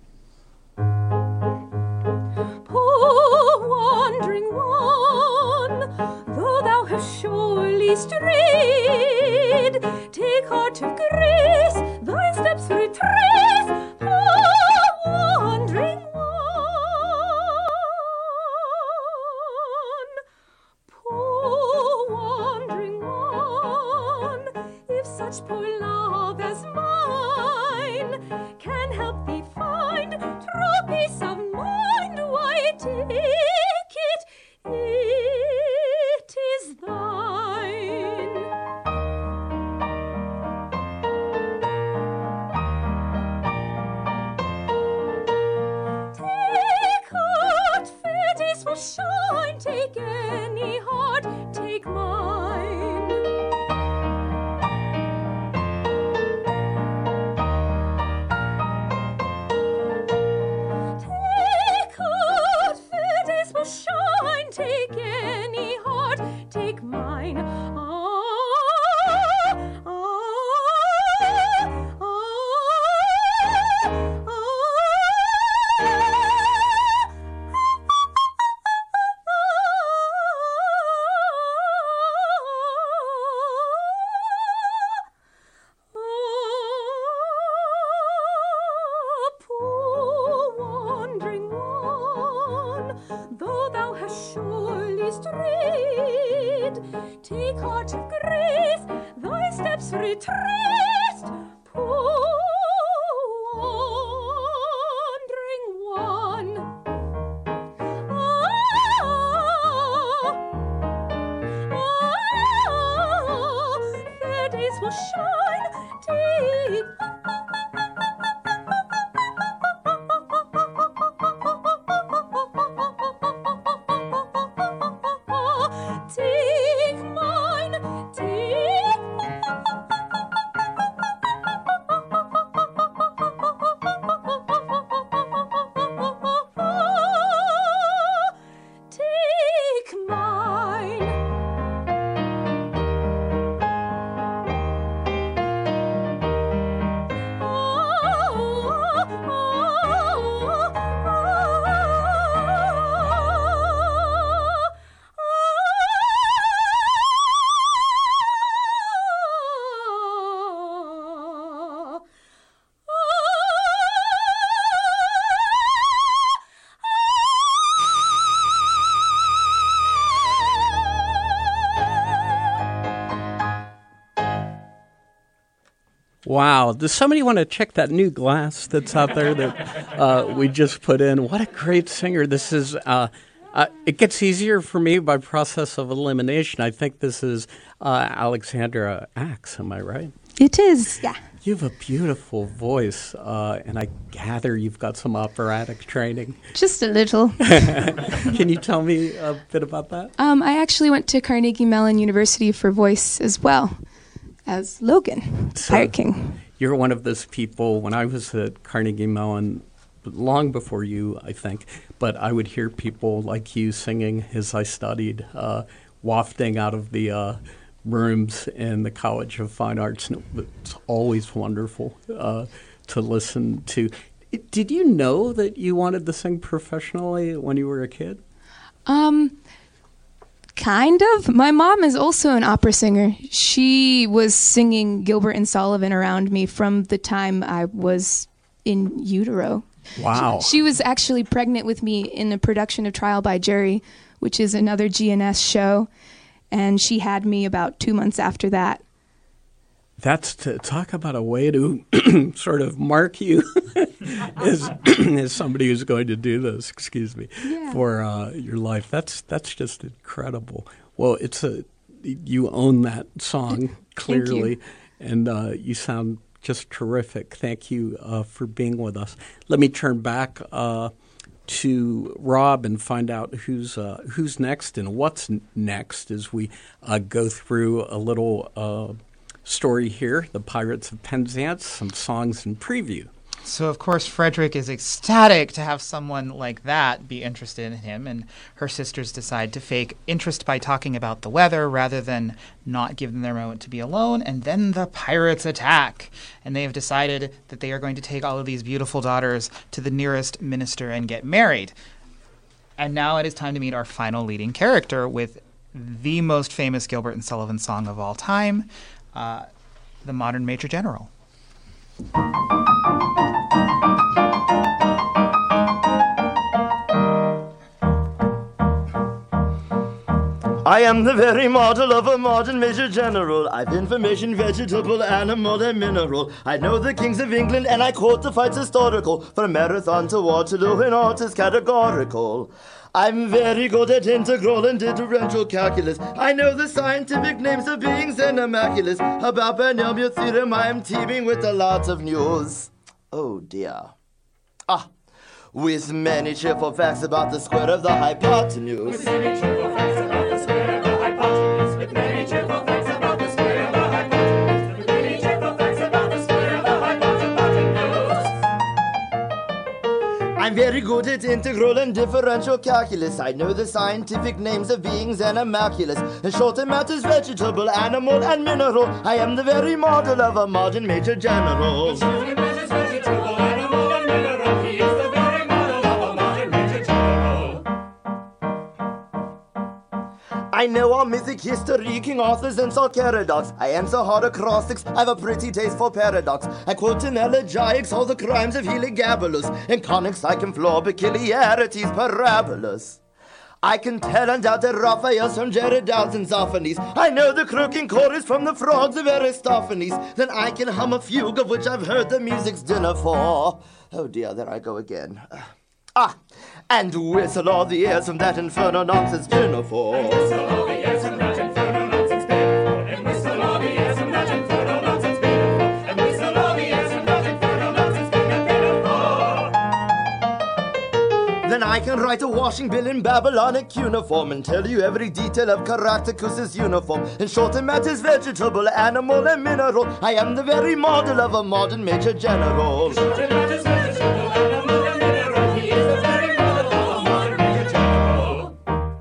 Speaker 15: Poor wandering one, though thou hast surely strayed, take heart of grace, thy steps retrace. Poor wandering one, poor wandering one, if such poor love as mine can help thee find true peace of mind, why take it, it is thine. Take heart, fair days will shine, take any heart, take mine. Shine, take any heart, take mine. Ah, ah, ah, poor wandering one, though thou hast surely strayed, take heart of grace, thy steps retraced. Poor wandering one. Ah, ah, fair days will shine, take take mine, take take mine.
Speaker 1: Wow. Does somebody want to check that new glass that's out there that uh, we just put in? What a great singer. This is, uh, uh, it gets easier for me by process of elimination. I think this is uh, Alexandra Axe, am I right?
Speaker 3: It is, yeah.
Speaker 1: You have a beautiful voice, uh, and I gather you've got some operatic training.
Speaker 3: Just a little.
Speaker 1: Can you tell me a bit about that?
Speaker 3: Um, I actually went to Carnegie Mellon University for voice as well as Logan,
Speaker 1: So
Speaker 3: Pirate King.
Speaker 1: You're one of those people, when I was at Carnegie Mellon, long before you, I think, but I would hear people like you singing as I studied, uh, wafting out of the uh, rooms in the College of Fine Arts, and it's always wonderful uh, to listen to. Did you know that you wanted to sing professionally when you were a kid?
Speaker 3: Um, kind of. My mom is also an opera singer. She was singing Gilbert and Sullivan around me from the time I was in utero.
Speaker 1: Wow.
Speaker 3: She, she was actually pregnant with me in a production of Trial by Jury, which is another G N S show, and she had me about two months after that.
Speaker 1: That's to talk about a way to sort of mark you as, as somebody who's going to do this, excuse me,
Speaker 3: Yeah.
Speaker 1: for uh, your life. That's that's just incredible. Well, it's a you own that song clearly,
Speaker 3: you.
Speaker 1: and uh, you sound just terrific. Thank you uh, for being with us. Let me turn back uh, to Rob and find out who's uh, who's next and what's n- next as we uh, go through a little uh, story here, The Pirates of Penzance, some songs and preview.
Speaker 14: So, of course, Frederick is ecstatic to have someone like that be interested in him, and her sisters decide to fake interest by talking about the weather rather than not give them their moment to be alone, and then the pirates attack. And they have decided that they are going to take all of these beautiful daughters to the nearest minister and get married. And now it is time to meet our final leading character with the most famous Gilbert and Sullivan song of all time, uh, the modern Major General.
Speaker 4: I am the very model of a modern Major General. I've information, vegetable, animal, and mineral. I know the kings of England, and I quote the fights historical. From Marathon to Waterloo, and all is categorical. I'm very good at integral and differential calculus. I know the scientific names of beings and immaculus. About binomial theorem, I am teeming with a lot of news. Oh dear. Ah, with many cheerful facts about the square of the hypotenuse. With many cheerful facts about the square of the hypotenuse. With many cheerful facts about the square of the hypotenuse. With many cheerful facts about the square of the hypotenuse. I'm very good at integral and differential calculus. I know the scientific names of beings and immaculus. In short, it matters vegetable, animal, and mineral. I am the very model of a modern Major General. In short, it matters vegetable, animal, and mineral. He is the very model of a modern Major General. I know all mythic history, King Arthur's and Saul Caradox. I answer hard acrostics, I've a pretty taste for paradox. I quote in elegiacs all the crimes of Heliogabalus. In conics I can floor peculiarities parabolous. I can tell undoubted Raphaels from Gerardout's and Zophanies. I know the croaking chorus from the frogs of Aristophanes. Then I can hum a fugue of which I've heard the music's dinner for. Oh dear, there I go again. Ah, and whistle all the airs from that infernal nonsense pinafore. And whistle all the airs from that infernal nonsense pinafore. And whistle all the airs from that infernal nonsense pinafore. And whistle all the airs from that infernal nonsense pinafore. Then I can write a washing bill in Babylonic cuneiform and tell you every detail of Caractacus's uniform. In short, it matters vegetable, animal, and mineral. I am the very model of a modern Major General. In short, it matters vegetable, animal, and mineral. He is the very model of a modern Major General.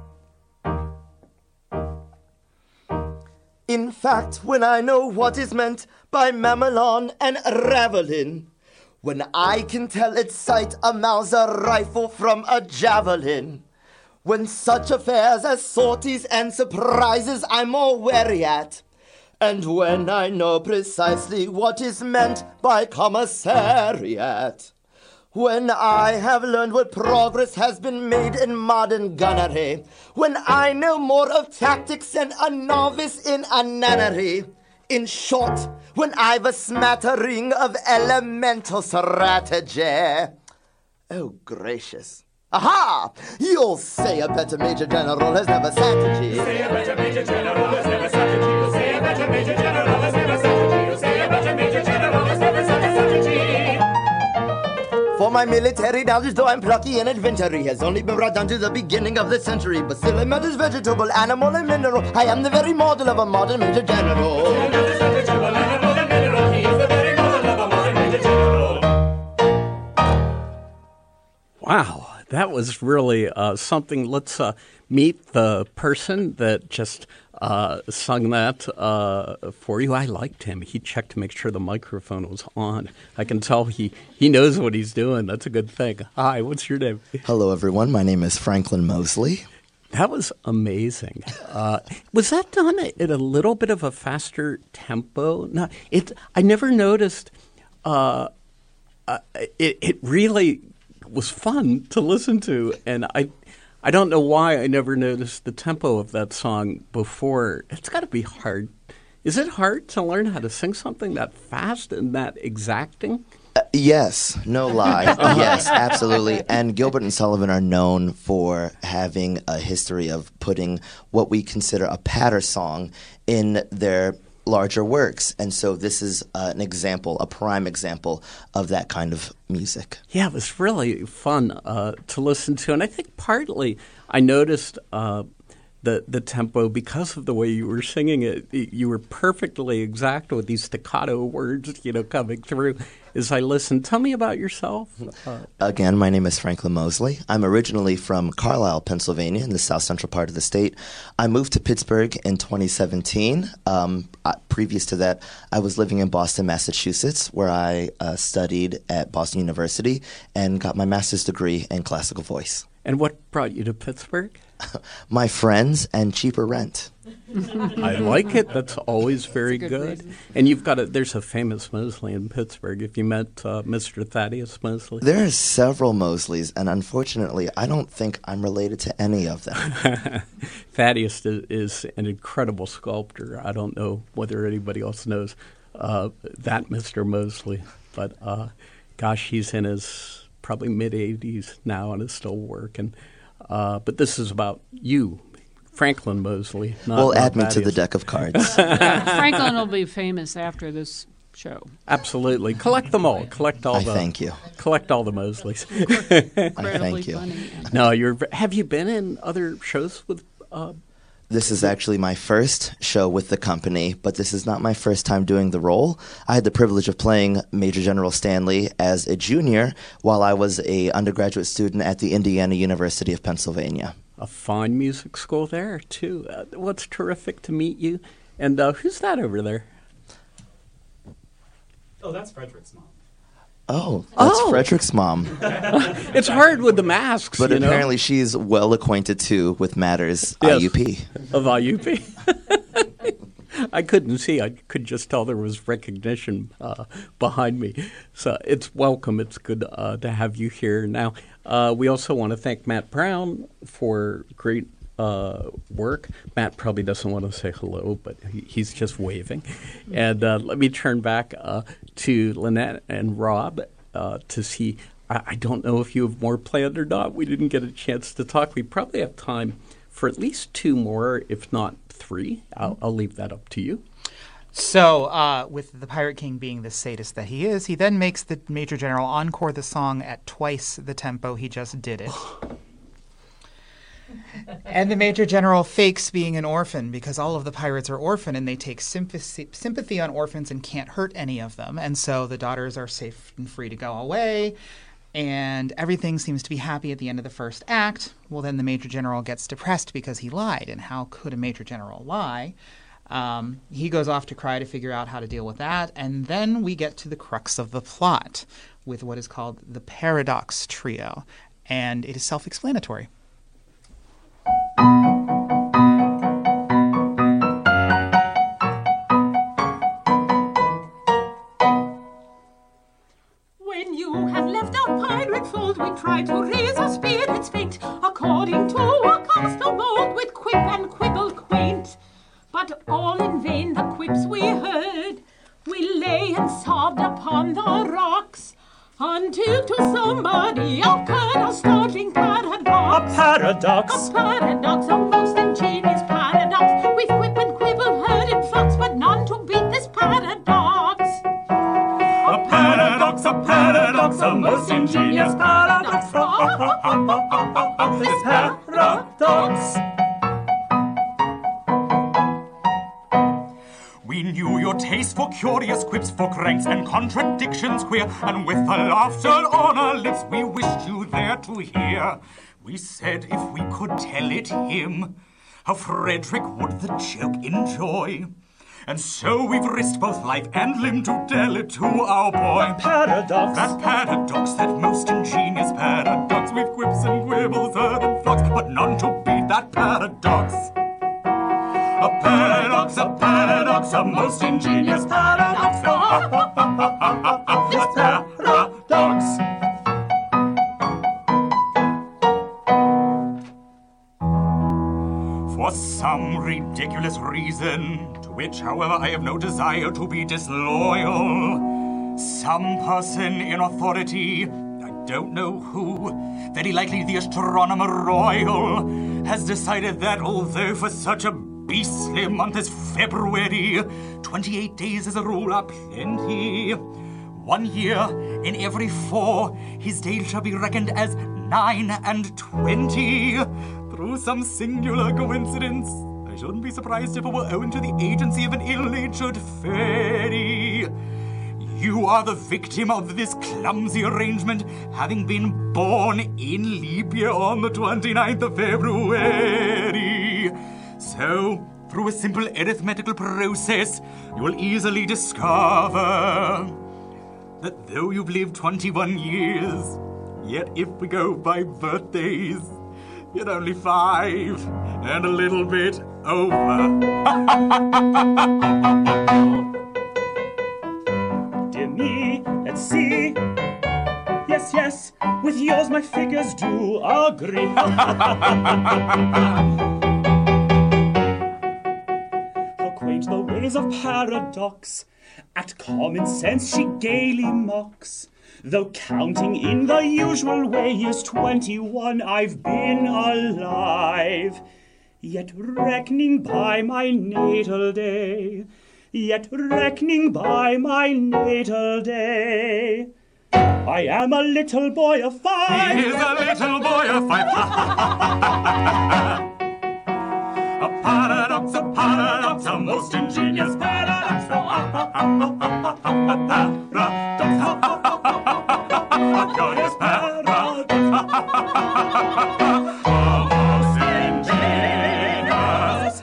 Speaker 4: In fact, when I know what is meant by Mamelon and Ravelin, when I can tell its sight a Mauser rifle from a javelin, when such affairs as sorties and surprises I'm more wary at, and when I know precisely what is meant by commissariat, when I have learned what progress has been made in modern gunnery, when I know more of tactics than a novice in a nunnery, in short, when I've a smattering of elemental strategy. Oh, gracious. Aha! You'll say a better Major General has never sat you. Say a better Major General has never sat you. Say a better Major General has never sat you. Say a better Major General has never sat you. For my military knowledge, though I'm plucky and adventurous, has only been brought down to the beginning of the century. But still it matters vegetable, animal, and mineral. I am the very model of a modern Major General. Still it matters vegetable, animal, and mineral. He is the very model of a modern Major General.
Speaker 1: Wow, that was really uh, something. Let's uh, meet the person that just uh, sung that uh, for you. I liked him. He checked to make sure the microphone was on. I can tell he, he knows what he's doing. That's a good thing. Hi, what's your name?
Speaker 22: Hello, everyone. My name is Franklin Mosley.
Speaker 1: That was amazing. Uh, was that done at a little bit of a faster tempo? No, it. I never noticed. Uh, uh, it, it really was fun to listen to, and I, I don't know why I never noticed the tempo of that song before. It's got to be hard. Is it hard to learn how to sing something that fast and that exacting?
Speaker 22: Uh, yes, no lie. Yes, absolutely. And Gilbert and Sullivan are known for having a history of putting what we consider a patter song in their larger works. And so this is uh, an example, a prime example of that kind of music.
Speaker 1: Yeah, it was really fun uh, to listen to. And I think partly I noticed uh, the the tempo because of the way you were singing it. You were perfectly exact with these staccato words, you know, coming through as I listened. Tell me about yourself. Uh,
Speaker 22: Again, my name is Franklin Mosley. I'm originally from Carlisle, Pennsylvania, in the south central part of the state. I moved to Pittsburgh in twenty seventeen. Um, uh, previous to that, I was living in Boston, Massachusetts, where I uh, studied at Boston University and got my master's degree in classical voice.
Speaker 1: And what brought you to Pittsburgh?
Speaker 22: My friends and cheaper rent.
Speaker 1: I like it. That's always very
Speaker 18: good
Speaker 1: good.
Speaker 18: reason.
Speaker 1: And you've got a, there's a famous Mosley in Pittsburgh. If you met uh, Mister Thaddeus Mosley.
Speaker 22: There are several Mosleys, and unfortunately, I don't think I'm related to any of them.
Speaker 1: Thaddeus is, is an incredible sculptor. I don't know whether anybody else knows uh, that Mister Mosley, but uh, gosh, he's in his probably mid-eighties now and is still working. Uh, but this is about you, Franklin Mosley. Not,
Speaker 22: well,
Speaker 1: not
Speaker 22: add me
Speaker 1: Thaddeus.
Speaker 22: to the deck of cards.
Speaker 18: Franklin will be famous after this show.
Speaker 1: Absolutely. Collect them all. Collect all
Speaker 22: I
Speaker 1: the.
Speaker 22: thank you.
Speaker 1: Collect all the Mosleys.
Speaker 22: I thank you.
Speaker 18: Funny.
Speaker 1: No, you're. Have you been in other shows with? Uh,
Speaker 22: This is actually my first show with the company, but this is not my first time doing the role. I had the privilege of playing Major General Stanley as a junior while I was a undergraduate student at the Indiana University of Pennsylvania.
Speaker 1: a fine music school there too. Uh, well, it's terrific to meet you. And uh, who's that over there?
Speaker 19: Oh, that's Frederick's mom.
Speaker 22: Oh, that's
Speaker 1: Oh.
Speaker 22: Frederick's mom.
Speaker 1: It's hard with the masks,
Speaker 22: But
Speaker 1: you know?
Speaker 22: apparently she's well acquainted too with matters
Speaker 1: Yes.
Speaker 22: I U P.
Speaker 1: Of I U P. I couldn't see. I could just tell there was recognition uh, behind me. So it's welcome. It's good uh, to have you here. Now, uh, we also want to thank Matt Brown for great uh, work. Matt probably doesn't want to say hello, but he, he's just waving. And uh, let me turn back uh, to Lynette and Rob uh, to see. I, I don't know if you have more planned or not. We didn't get a chance to talk. We probably have time for at least two more, if not three. I'll, I'll leave that up to you.
Speaker 14: So, uh, with the Pirate King being the sadist that he is, he then makes the Major General encore the song at twice the tempo he just did it. And the Major General fakes being an orphan because all of the pirates are orphan and they take sympathy, sympathy on orphans and can't hurt any of them. And so the daughters are safe and free to go away. And everything seems to be happy at the end of the first act. Well, then the Major General gets depressed because he lied. And how could a Major General lie? Um, he goes off to cry to figure out how to deal with that. And then we get to the crux of the plot with what is called the Paradox Trio. And it is self-explanatory.
Speaker 15: When you have left our pirate fold, we try to raise our spirits faint, according to our custom old, with quip and quibble quaint. But all in vain the quips we heard. We lay and sobbed upon the rocks, until to somebody occurred a startling paradox.
Speaker 19: A paradox.
Speaker 15: A paradox, a most ingenious paradox. With quip and quibble heard in flux, but none to beat this paradox.
Speaker 19: A paradox, a paradox, a most ingenious paradox. This paradox. We knew your taste for curious quips, for cranks and contradictions queer, and with a laughter on our lips, we wished you there to hear. We said if we could tell it him, how Frederick would the joke enjoy. And so we've risked both life and limb to tell it to our boy. Paradox. That paradox, that most ingenious paradox, with quips and quibbles heard and flux, but none to beat that paradox. A paradox, a paradox, a most ingenious paradox. This paradox. ridiculous reason, to which, however, I have no desire to be disloyal. Some person in authority, I don't know who, very likely the Astronomer Royal, has decided that although for such a beastly month as February, twenty-eight days as a rule are plenty, one year in every four, his days shall be reckoned as nine and twenty. Through some singular coincidence, I shouldn't be surprised if it were owing to the agency of an ill-natured fairy. You are the victim of this clumsy arrangement, having been born in leap year on the twenty-ninth of February. So, through a simple arithmetical process, you will easily discover that though you've lived twenty-one years, yet if we go by birthdays, you're only five and a little bit over. Dear me, let's see. Yes, yes, with yours my figures do agree. How quaint the ways of paradox, at common sense she gaily mocks. Though counting in the usual way is twenty-one I've been alive, yet reckoning by my natal day, yet reckoning by my natal day, I am a little boy of five. He is a little boy of five. A paradox, a paradox, a most ingenious paradox. God is paradox. A most ingenious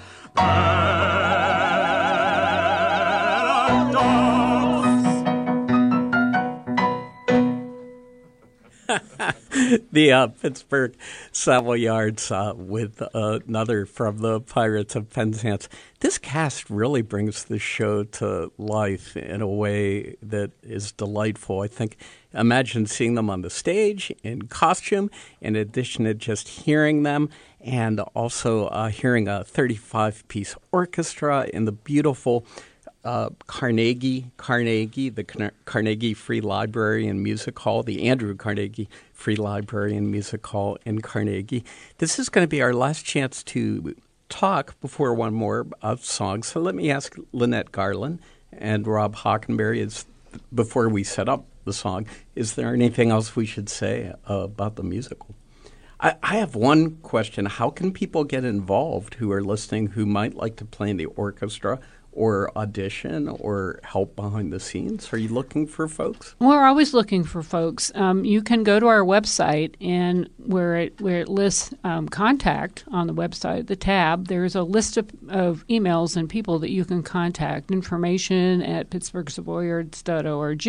Speaker 1: the uh, Pittsburgh Savoyards uh, with uh, another from the Pirates of Penzance. This cast really brings the show to life in a way that is delightful. I think, imagine seeing them on the stage in costume, in addition to just hearing them, and also uh, hearing a thirty-five piece orchestra in the beautiful Uh, Carnegie, Carnegie, the Car- Carnegie Free Library and Music Hall, the Andrew Carnegie Free Library and Music Hall in Carnegie. This is going to be our last chance to talk before one more uh, song. So let me ask Lynette Garland and Rob Hockenberry, is, before we set up the song, is there anything else we should say uh, about the musical? I, I have one question. How can people get involved who are listening who might like to play in the orchestra or audition or help behind the scenes? Are you looking for folks?
Speaker 18: We're always looking for folks. Um, you can go to our website, and where it where it lists um, contact on the website, the tab, there's a list of, of emails and people that you can contact. Information at pittsburgh savoyards dot org,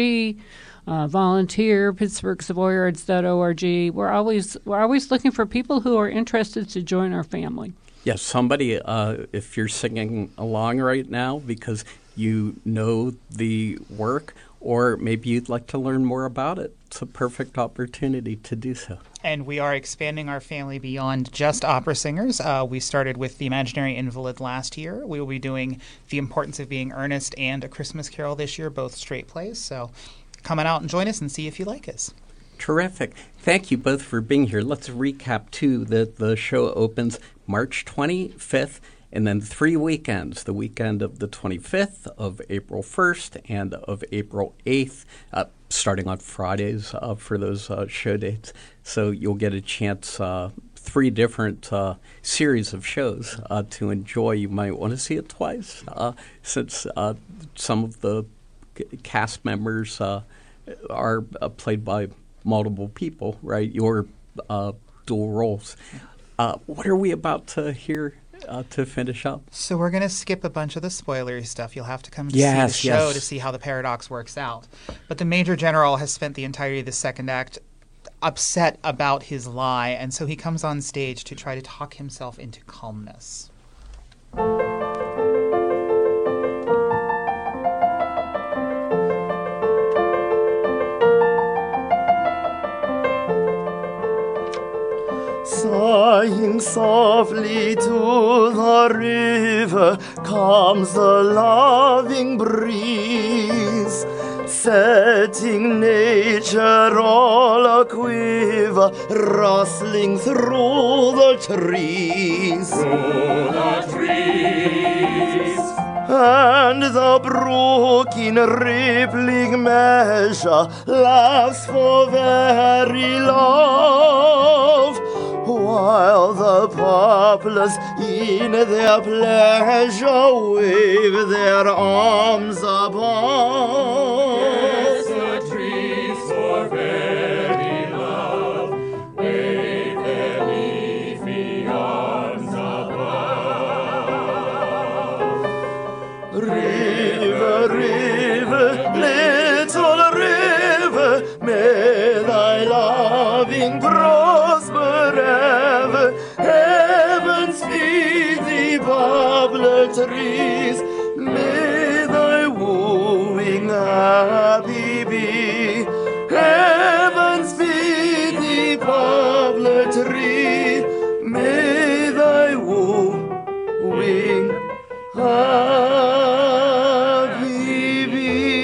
Speaker 18: uh, volunteer pittsburgh savoyards dot org. We're always we're always looking for people who are interested to join our family.
Speaker 1: Yes, somebody, uh, if you're singing along right now because you know the work, or maybe you'd like to learn more about it, it's a perfect opportunity to do so.
Speaker 14: And we are expanding our family beyond just opera singers. Uh, we started with The Imaginary Invalid last year. We will be doing The Importance of Being Earnest and A Christmas Carol this year, both straight plays. So come on out and join us and see if you like us.
Speaker 1: Terrific. Thank you both for being here. Let's recap, too, that the show opens March twenty-fifth, and then three weekends, the weekend of the twenty-fifth, of April first, and of April eighth, uh, starting on Fridays uh, for those uh, show dates. So you'll get a chance, uh, three different uh, series of shows uh, to enjoy. You might want to see it twice, uh, since uh, some of the c- cast members uh, are uh, played by multiple people, right? Your uh, dual roles. Uh, what are we about to hear uh, to finish up?
Speaker 14: So we're going to skip a bunch of the spoilery stuff. You'll have to come to
Speaker 1: yes,
Speaker 14: see the show
Speaker 1: yes.
Speaker 14: to see how the paradox works out. But the Major General has spent the entirety of the second act upset about his lie, and so he comes on stage to try to talk himself into calmness.
Speaker 4: Sighing Sing softly to the river comes the loving breeze, setting nature all a-quiver, rustling through the trees.
Speaker 19: Through the trees.
Speaker 4: And the brook in rippling measure laughs for very love, while the poplars in their pleasure wave their arms above.
Speaker 19: Yes, the trees for very love wave their leafy arms above.
Speaker 4: River, river, little river, may thy loving prosper ever. Heavens feed thee, poplar trees, may thy wooing happy be. Heavens feed thee, poplar tree, may thy wooing happy be.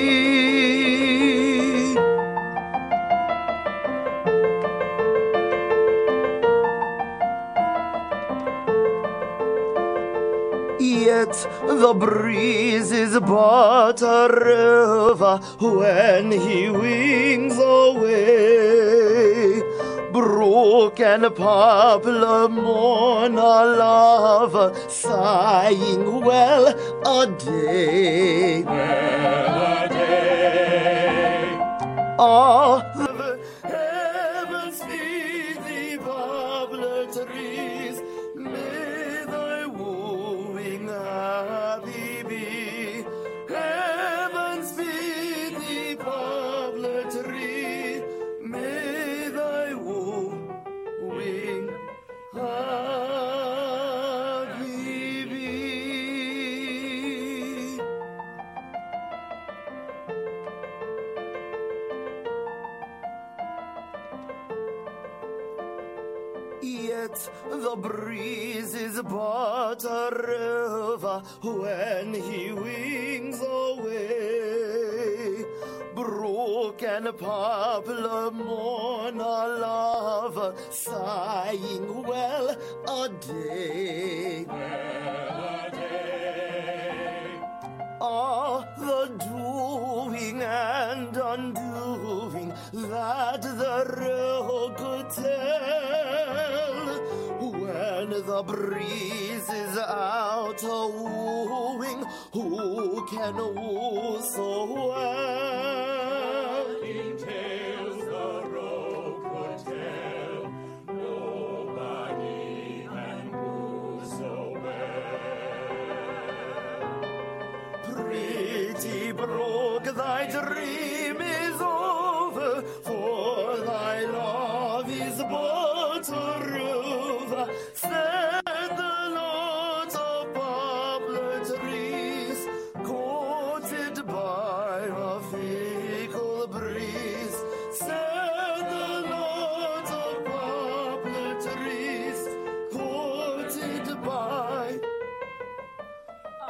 Speaker 4: Yet the breeze is but a river when he wings away. Brook and poplar mourn a lover, sighing well a day.
Speaker 19: Well a day.
Speaker 4: Ah, the heavens feed thee, poplar trees, may thy wooing happy be. Heavens feed thee, poplar tree, may thy wooing happy be. Yet the breeze is but a river when he wings away. Brook and poplar mourn a lover, sighing well a day.
Speaker 19: Well a day.
Speaker 4: Ah, the doing and undoing that the river could tell, when the breeze is out a wooing, who can woo so well?
Speaker 19: In tales the rogue could tell, nobody can woo so well.
Speaker 4: Pretty brook, thy dream is over, for thy love is but a river. Said the lords of poplar trees, courted by a fickle breeze. Said the lords of poplar trees, courted by a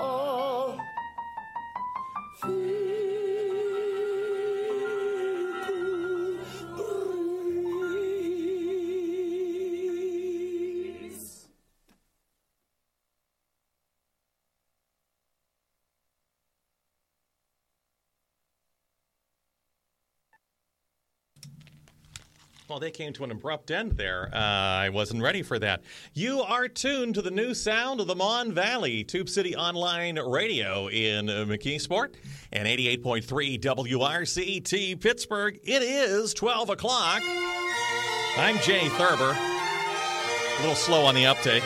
Speaker 5: Well, they came to an abrupt end there. Uh, I wasn't ready for that. You are tuned to the new sound of the Mon Valley, Tube City Online Radio in uh, McKeesport, and eighty-eight point three W R C T Pittsburgh. It is twelve o'clock. I'm Jay Thurber. A little slow on the uptake.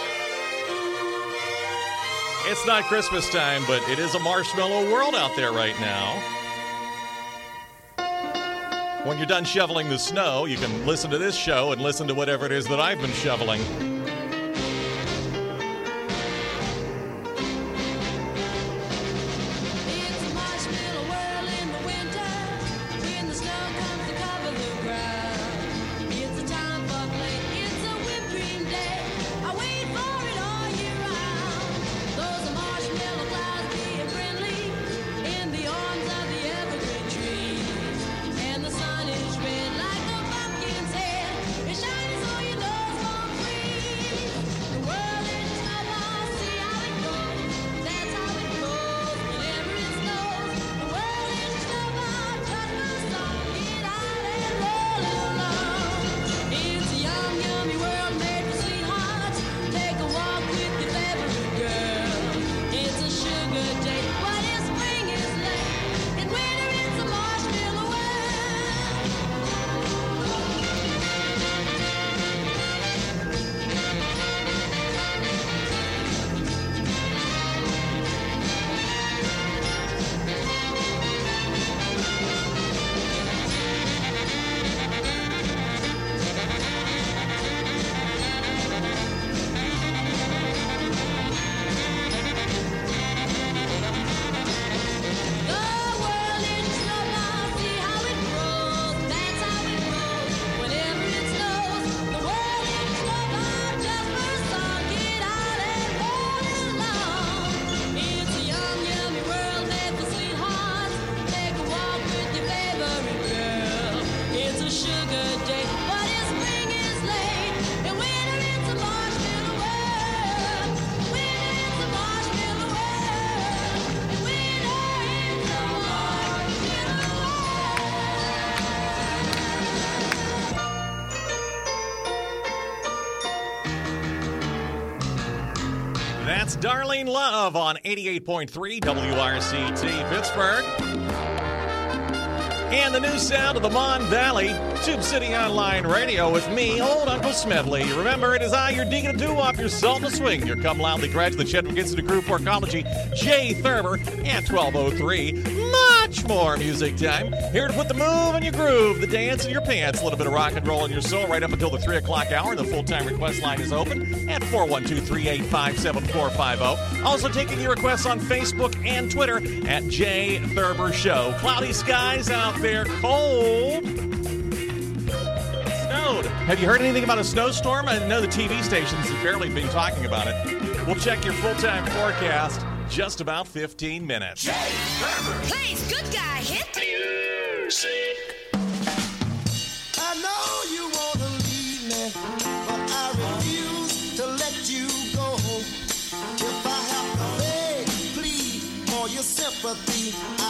Speaker 5: It's not Christmas time, but it is a marshmallow world out there right now. When you're done shoveling the snow, you can listen to this show and listen to whatever it is that I've been shoveling. That's Darlene Love on eighty-eight point three W R C T Pittsburgh. And the new sound of the Mon Valley, Tube City Online Radio with me, Old Uncle Smedley. Remember, it is I, your deacon of doo-wop, your salt and swing, your come loudly graduate, Chetwood gets into Group Orcology, Jay Thurber, at twelve oh three. Much more music time. Here to put the move in your groove, the dance in your pants, a little bit of rock and roll in your soul, right up until the three o'clock hour. The full-time request line is open at four one two, three eight five, seven four five zero. Also taking your requests on Facebook and Twitter at Jay Thurber Show. Cloudy skies out there, cold. Snowed. Have you heard anything about a snowstorm? I know the T V stations have barely been talking about it. We'll check your full-time forecast just about fifteen minutes.
Speaker 6: Jay Thurber plays good guy hit music.
Speaker 7: I know you want to leave me, but I refuse to let you go. If I have to beg, plead for your sympathy,